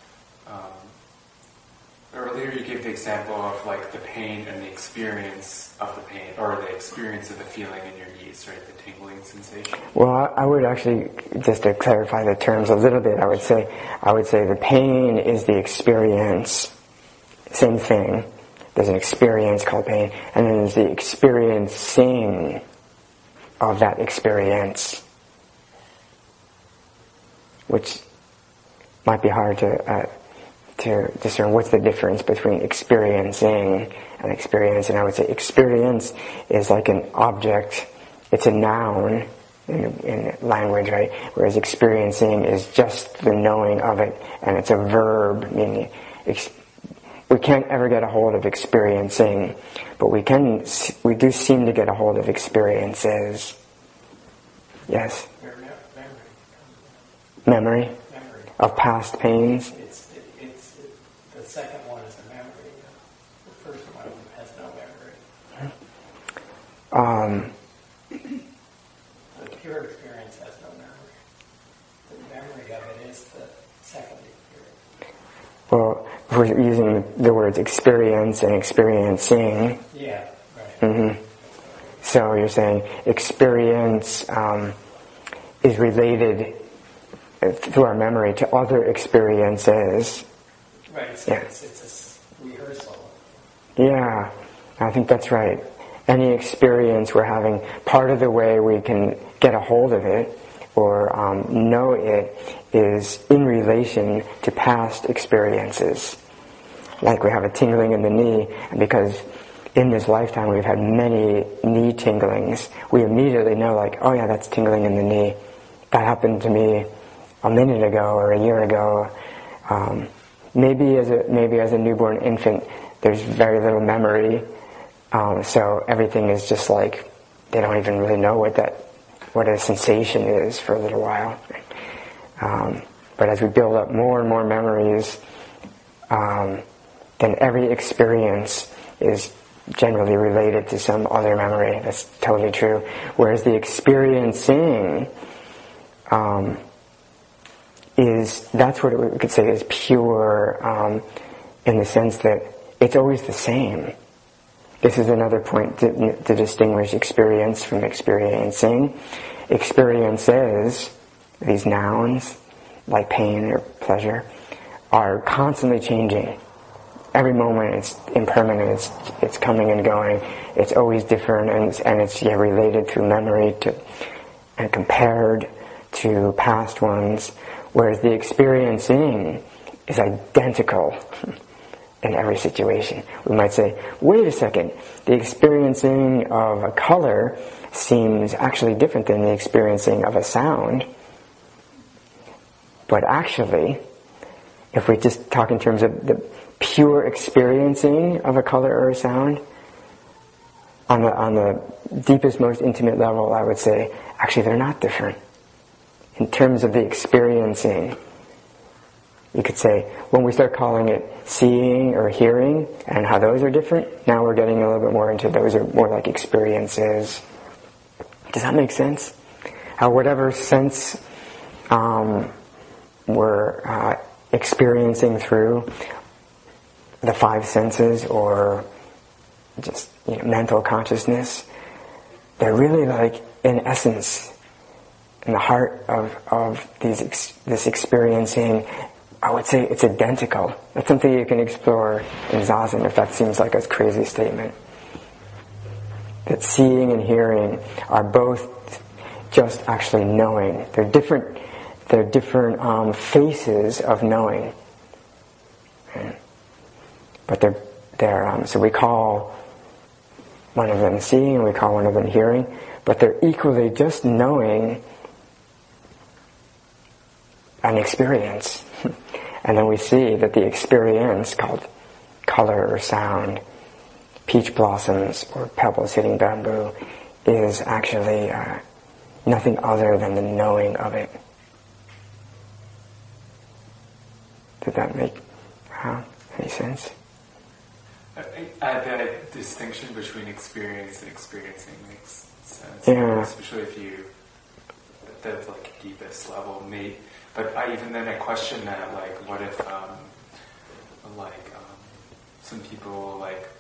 earlier you gave the example of like the pain and the experience of the pain, or the experience of the feeling in your knees, right? The tingling sensation. Well, I would actually, just to clarify the terms a little bit, I would say the pain is the experience. Same thing. There's an experience called pain, and then there's the experiencing of that experience, which might be hard to discern. What's the difference between experiencing and experience? And I would say experience is like an object. It's a noun in language, right? Whereas experiencing is just the knowing of it, and it's a verb, meaning we can't ever get a hold of experiencing, but we do seem to get a hold of experiences. Yes? Memory of past pains. The second one is a memory. The first one has no memory. The pure experience has no memory. The memory of it is the second experience. Well, if we're using the words experience and experiencing. Yeah, right. Mm-hmm. So you're saying experience is related through our memory to other experiences. Right, it's a rehearsal. Yeah, I think that's right. Any experience we're having, part of the way we can get a hold of it or know it is in relation to past experiences. Like we have a tingling in the knee, and because in this lifetime we've had many knee tinglings, we immediately know, like, oh yeah, that's tingling in the knee. That happened to me a minute ago or a year ago. Maybe as a newborn infant, there's very little memory, so everything is just like they don't even really know what a sensation is for a little while. But as we build up more and more memories, then every experience is generally related to some other memory. That's totally true. Whereas the experiencing that's what we could say is pure, in the sense that it's always the same. This is another point to distinguish experience from experiencing. Experiences, these nouns, like pain or pleasure, are constantly changing. Every moment it's impermanent, it's coming and going, it's always different, and it's related through memory and compared to past ones. Whereas the experiencing is identical in every situation. We might say, wait a second, the experiencing of a color seems actually different than the experiencing of a sound. But actually, if we just talk in terms of the pure experiencing of a color or a sound, on the deepest, most intimate level, I would say, actually they're not different. In terms of the experiencing, you could say, when we start calling it seeing or hearing, and how those are different, now we're getting a little bit more into those are more like experiences. Does that make sense? How whatever sense we're experiencing through the five senses or just mental consciousness, they're really like, in essence, in the heart of this experiencing, I would say it's identical. That's something you can explore in Zazen if that seems like a crazy statement. That seeing and hearing are both just actually knowing. They're different faces of knowing. Right? But they're so we call one of them seeing and we call one of them hearing, but they're equally just knowing an experience. And then we see that the experience called color or sound, peach blossoms or pebbles hitting bamboo, is actually nothing other than the knowing of it. Did that make any sense? That distinction between experience and experiencing makes sense. Yeah. Especially if you, at the like deepest level, but I question that, like, what if, some people,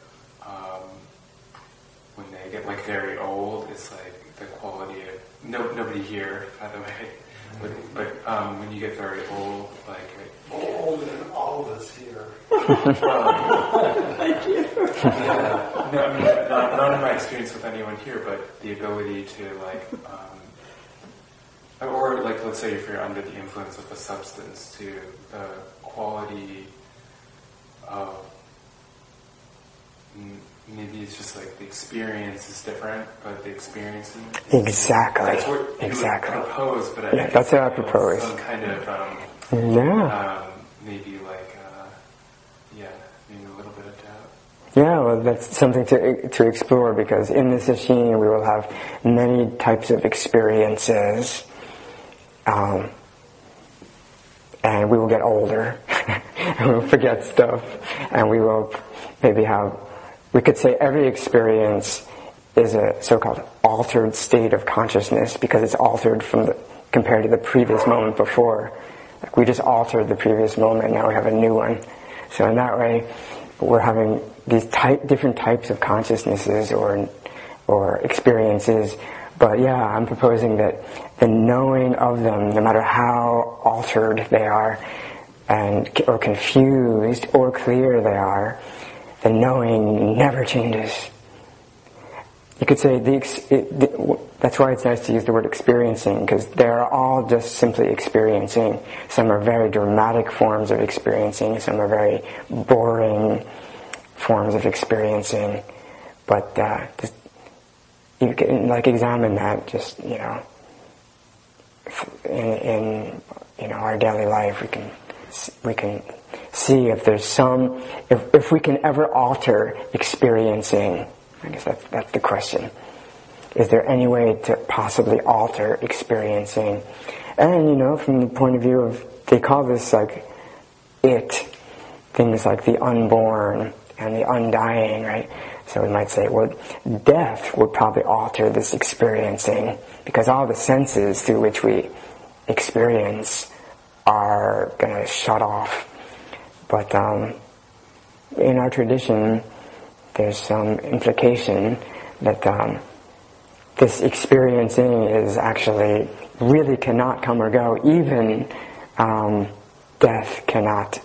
when they get, very old, it's like the quality of, nobody here, by the way, but when you get very old, older than all of us here. Thank you. Yeah, no, not in my experience with anyone here, but the ability to, or let's say if you're under the influence of a substance, to the quality of, maybe it's just like the experience is different, but the experiencing. Exactly. That's what you would propose, but that's what I propose. Some kind of, maybe maybe a little bit of doubt. Yeah, well, that's something to explore, because in the sesshin we will have many types of experiences, and we will get older, and we'll forget stuff, and we will maybe we could say every experience is a so-called altered state of consciousness, because it's altered compared to the previous moment before. Like we just altered the previous moment, now we have a new one. So in that way, we're having these different types of consciousnesses or experiences. But yeah, I'm proposing that the knowing of them, no matter how altered they are, or confused or clear they are, the knowing never changes. You could say that's why it's nice to use the word experiencing, because they're all just simply experiencing. Some are very dramatic forms of experiencing, some are very boring forms of experiencing. But you can examine that just in our daily life. We can see if there's if we can ever alter experiencing. I guess that's the question. Is there any way to possibly alter experiencing? And from the point of view of, they call this things like the unborn and the undying, right? So we might say, well, death would probably alter this experiencing, because all the senses through which we experience are going to shut off. But in our tradition, there's some implication that this experiencing is actually really cannot come or go. Even death cannot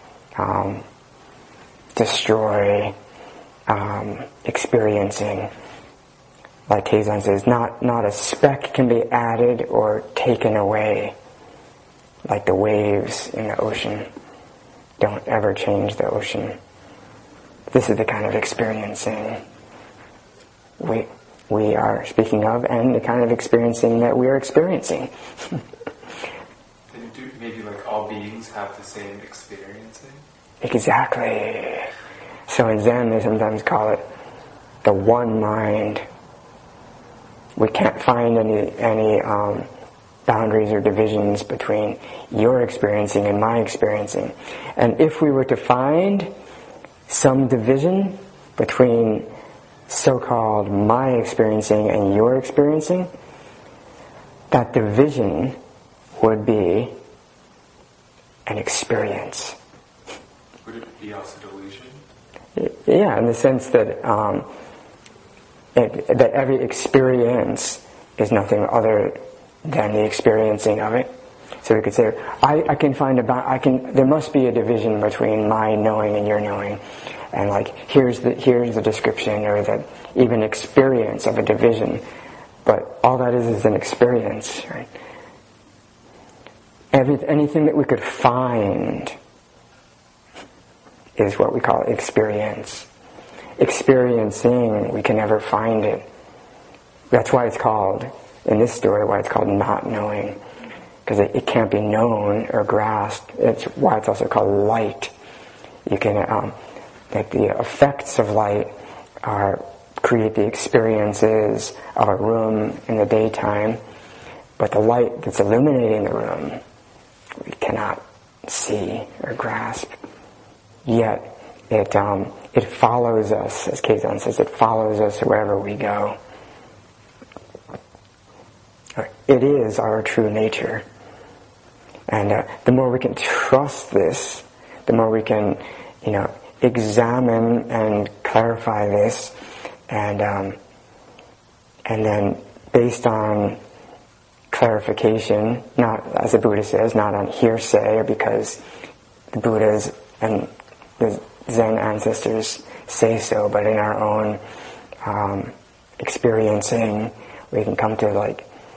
destroy experiencing. Like Keizan says, not a speck can be added or taken away, like the waves in the ocean. don't ever change the ocean. This is the kind of experiencing we are speaking of, and the kind of experiencing that we are experiencing. And do maybe like all beings have the same experiencing? Exactly. So in Zen they sometimes call it the one mind. We can't find any boundaries or divisions between your experiencing and my experiencing. And if we were to find some division between so-called my experiencing and your experiencing, that division would be an experience. Would it be also delusion? Yeah, in the sense that that every experience is nothing other than the experiencing of it. So we could say, I can find there must be a division between my knowing and your knowing, and like here's the description or the even experience of a division, but all that is an experience, right? Anything that we could find is what we call experience. Experiencing, we can never find it. That's why it's called, in this story, why it's called not knowing. Because it can't be known or grasped. It's why it's also called light. You can, like the effects of light create the experiences of a room in the daytime, but the light that's illuminating the room, we cannot see or grasp. Yet, it follows us, as Keizan says, it follows us wherever we go. It is our true nature. And the more we can trust this, the more we can, examine and clarify this, and then based on clarification, not, as the Buddha says, not on hearsay or because the Buddhas and the Zen ancestors say so, but in our own experiencing, we can come to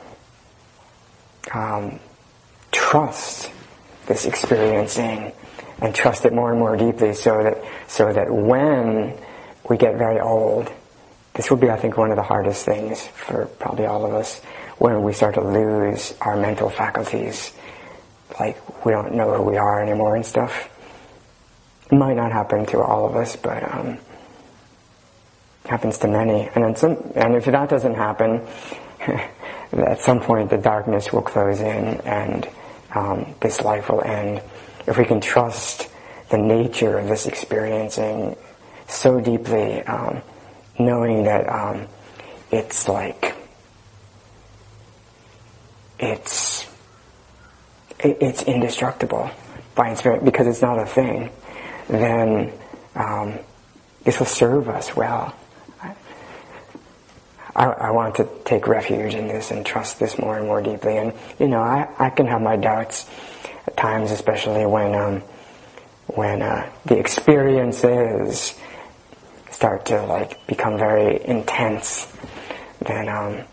trust this experiencing and trust it more and more deeply, so that when we get very old, this will be, I think, one of the hardest things for probably all of us, when we start to lose our mental faculties, like we don't know who we are anymore and stuff. It might not happen to all of us, but it happens to many. And if that doesn't happen, at some point the darkness will close in and this life will end. If we can trust the nature of this experiencing so deeply, knowing that it's indestructible by its very, because it's not a thing, then this will serve us well. I want to take refuge in this and trust this more and more deeply. And I can have my doubts at times, especially when the experiences start to become very intense. Then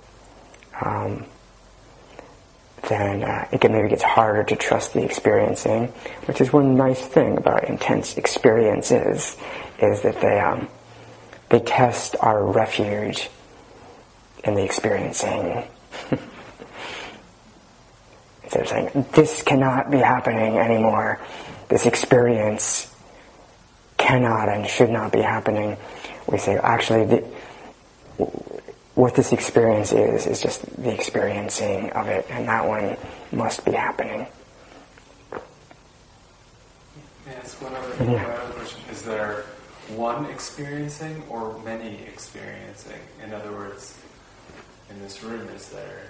it maybe gets harder to trust the experiencing, which is one nice thing about intense experiences, is that they test our refuge in the experiencing. Instead of saying, this cannot be happening anymore, this experience cannot and should not be happening, we say, actually, what this experience is just the experiencing of it, and that one must be happening. May I ask one other question? Is there one experiencing or many experiencing? In other words, in this room, is there?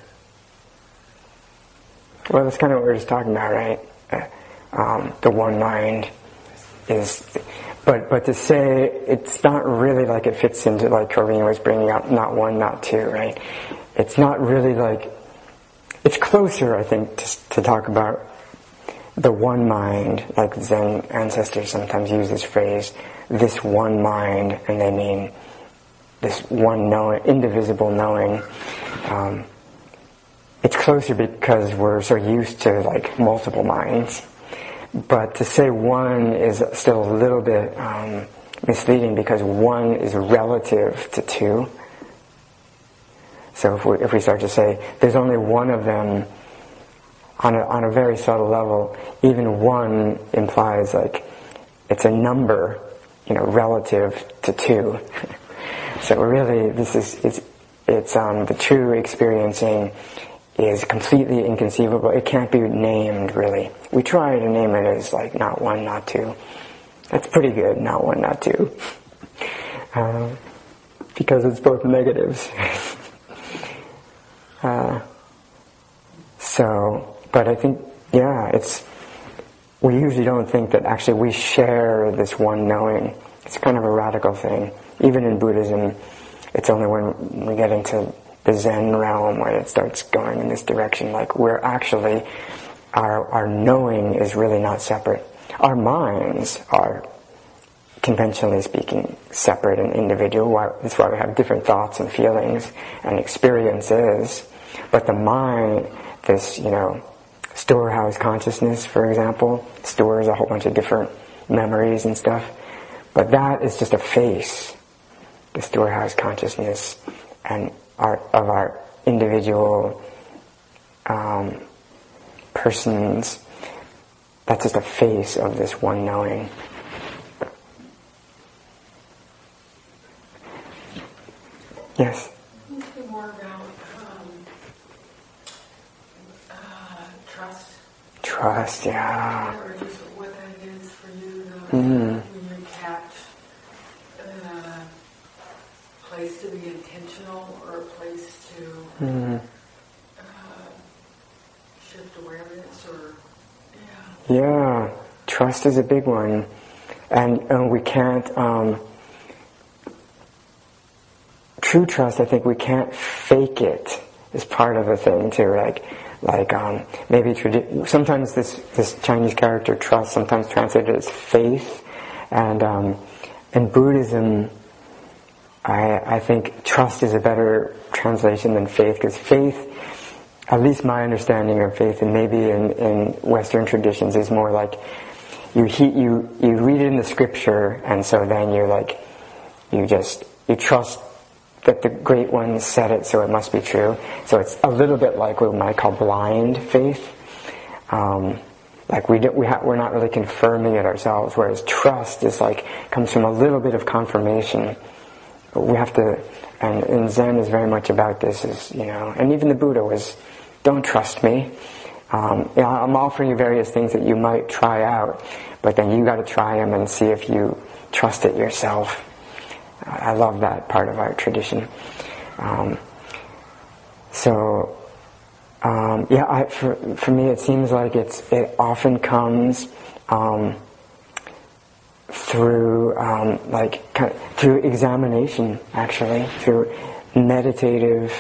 Well, that's kind of what we were just talking about, right? The one mind is, but to say it's not really like it fits into, like Corvina was bringing up, not one, not two, right? It's not really it's closer, I think, to talk about the one mind, like Zen ancestors sometimes use this phrase, this one mind, and they mean this one knowing, indivisible knowing. It's closer because we're so used to multiple minds. But to say one is still a little bit misleading, because one is relative to two. So if we start to say there's only one of them, on a very subtle level, even one implies like it's a number, relative to two. So really, it's the true experiencing is completely inconceivable. It can't be named, really. We try to name it as like not one, not two. That's pretty good, not one, not two. Because it's both negatives. But I think, we usually don't think that actually we share this one knowing. It's kind of a radical thing. Even in Buddhism, it's only when we get into the Zen realm where it starts going in this direction, like we're actually, our knowing is really not separate. Our minds are, conventionally speaking, separate and individual. That's why we have different thoughts and feelings and experiences. But the mind, this, storehouse consciousness, for example, stores a whole bunch of different memories and stuff. But that is just a face, the storehouse consciousness and of our individual persons. That's just a face of this one knowing. Yes? More about trust. Trust, yeah. Or just what that is for you, when you catch a place to be intentional or a place to shift awareness or, Yeah, trust is a big one. And we can't, true trust, I think we can't fake it, is part of the thing too, maybe sometimes this Chinese character trust, sometimes translated as faith, and in Buddhism, I think trust is a better translation than faith, because faith, at least my understanding of faith, and maybe in Western traditions, is more like you read it in the scripture, and so then you trust that the great ones said it, so it must be true. So it's a little bit like what we might call blind faith. We're not really confirming it ourselves, whereas trust is comes from a little bit of confirmation. But we have to, and Zen is very much about this, and even the Buddha was, don't trust me. I'm offering you various things that you might try out, but then you got to try them and see if you trust it yourself. I love that part of our tradition. For me, it seems like it often comes through through examination, actually, through meditative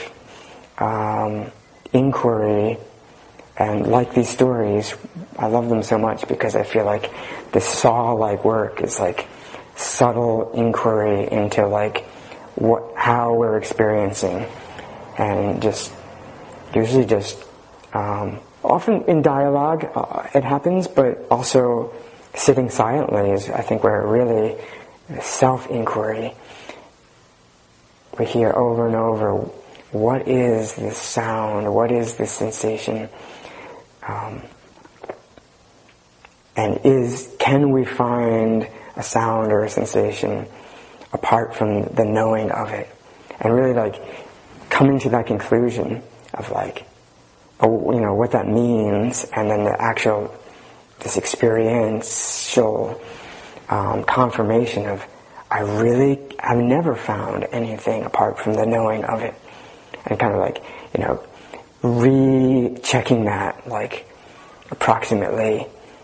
inquiry, and like these stories, I love them so much because I feel like the saw-like work is subtle inquiry into how we're experiencing, and usually often in dialogue it happens, but also sitting silently is, I think, where really self-inquiry. We hear over and over, what is this sound? What is this sensation? Can we find a sound or a sensation apart from the knowing of it? And really coming to that conclusion of what that means, and then this experiential confirmation of, I've never found anything apart from the knowing of it. And kind of rechecking that approximately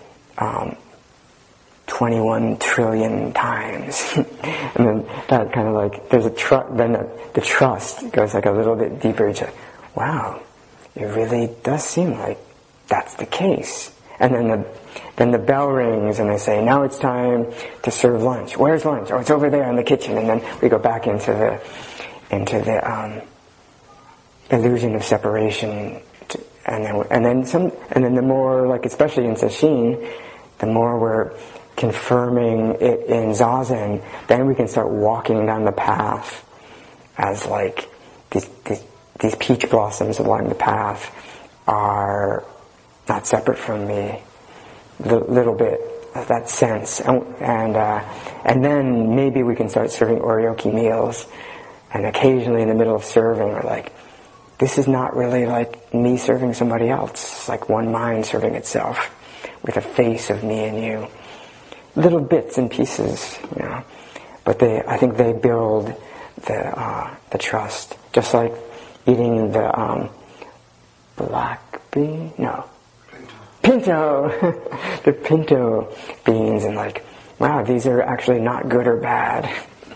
21 trillion times. And then that kind of there's then the trust goes a little bit deeper into, wow, it really does seem like that's the case. And then the bell rings and they say, now it's time to serve lunch. Where's lunch? Oh, it's over there in the kitchen. And then we go back into the illusion of separation, and then the more, especially in sesshin, the more we're confirming it in Zazen, then we can start walking down the path as like these peach blossoms along the path are not separate from me. Little bit of that sense, and then maybe we can start serving oryoki meals, and occasionally in the middle of serving we're like, this is not really like me serving somebody else. It's like one mind serving itself with a face of me and you. Little bits and pieces, but I think they build the trust, just like eating the black bean, pinto, the pinto beans, and like, wow, these are actually not good or bad.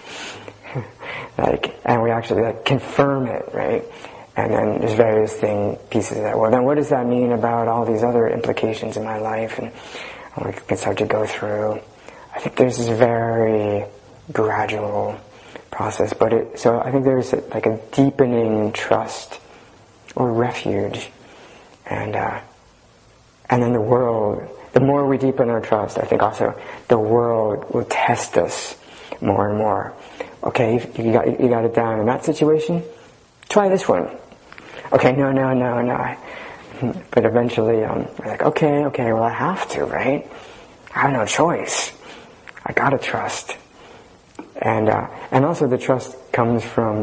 And we actually confirm it, right? And then there's various pieces of that. Well, then what does that mean about all these other implications in my life? And we can start to go through. I think there's this very gradual process, so I think there's a deepening trust or refuge, and then the world. The more we deepen our trust, I think also the world will test us more and more. Okay, you got it down in that situation. Try this one. Okay, no. But eventually, we're like, okay, well I have to, right? I have no choice. I gotta trust. And also the trust comes from,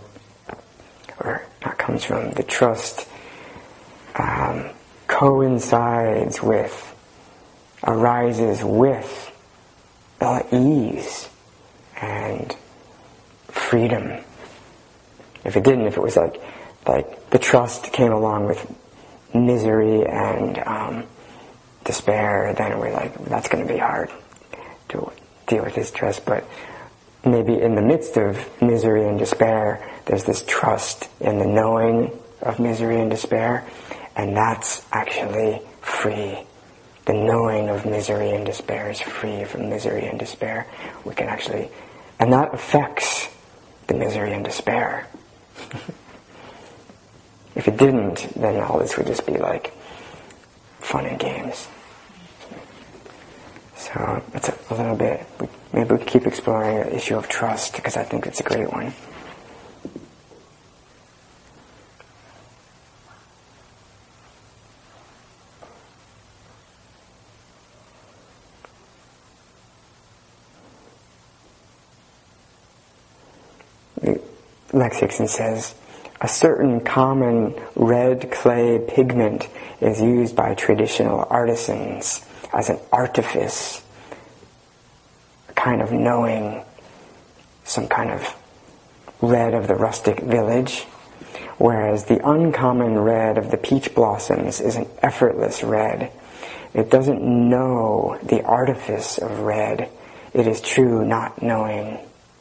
the trust coincides with, arises with ease and freedom. If it didn't, if it was like the trust came along with misery and despair, then we're like, that's going to be hard to deal with this trust. But maybe in the midst of misery and despair, there's this trust in the knowing of misery and despair, and that's actually free. The knowing of misery and despair is free from misery and despair. We can actually, and that affects the misery and despair. If it didn't, then all this would just be like fun and games. So it's a little bit, maybe we can keep exploring the issue of trust, because I think it's a great one. Lex Hixon says, a certain common red clay pigment is used by traditional artisans as an artifice, a kind of knowing, some kind of red of the rustic village, whereas the uncommon red of the peach blossoms is an effortless red. It doesn't know the artifice of red. It is true not knowing.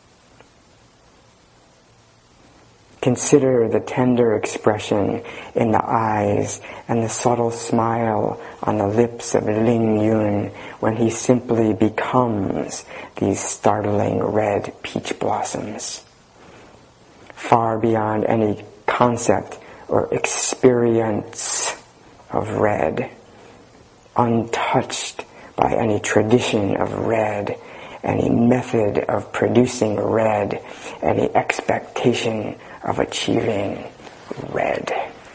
Consider the tender expression in the eyes and the subtle smile on the lips of Ling Yun when he simply becomes these startling red peach blossoms. Far beyond any concept or experience of red, untouched by any tradition of red, any method of producing red, any expectation of achieving red.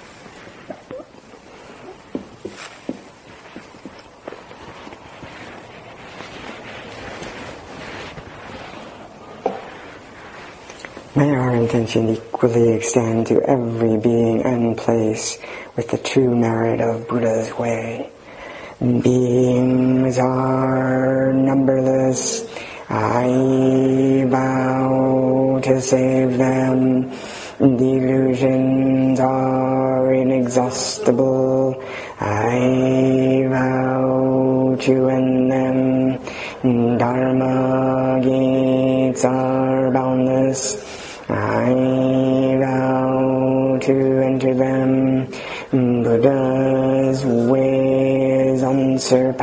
May our intention equally extend to every being and place with the true merit of Buddha's way. Beings are numberless. I vow to save them. Delusions are inexhaustible. I vow to end them. Dharma gates are boundless. I vow to enter them. Buddha's way is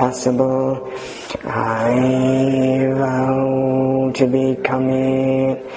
unsurpassable. I vow to become it.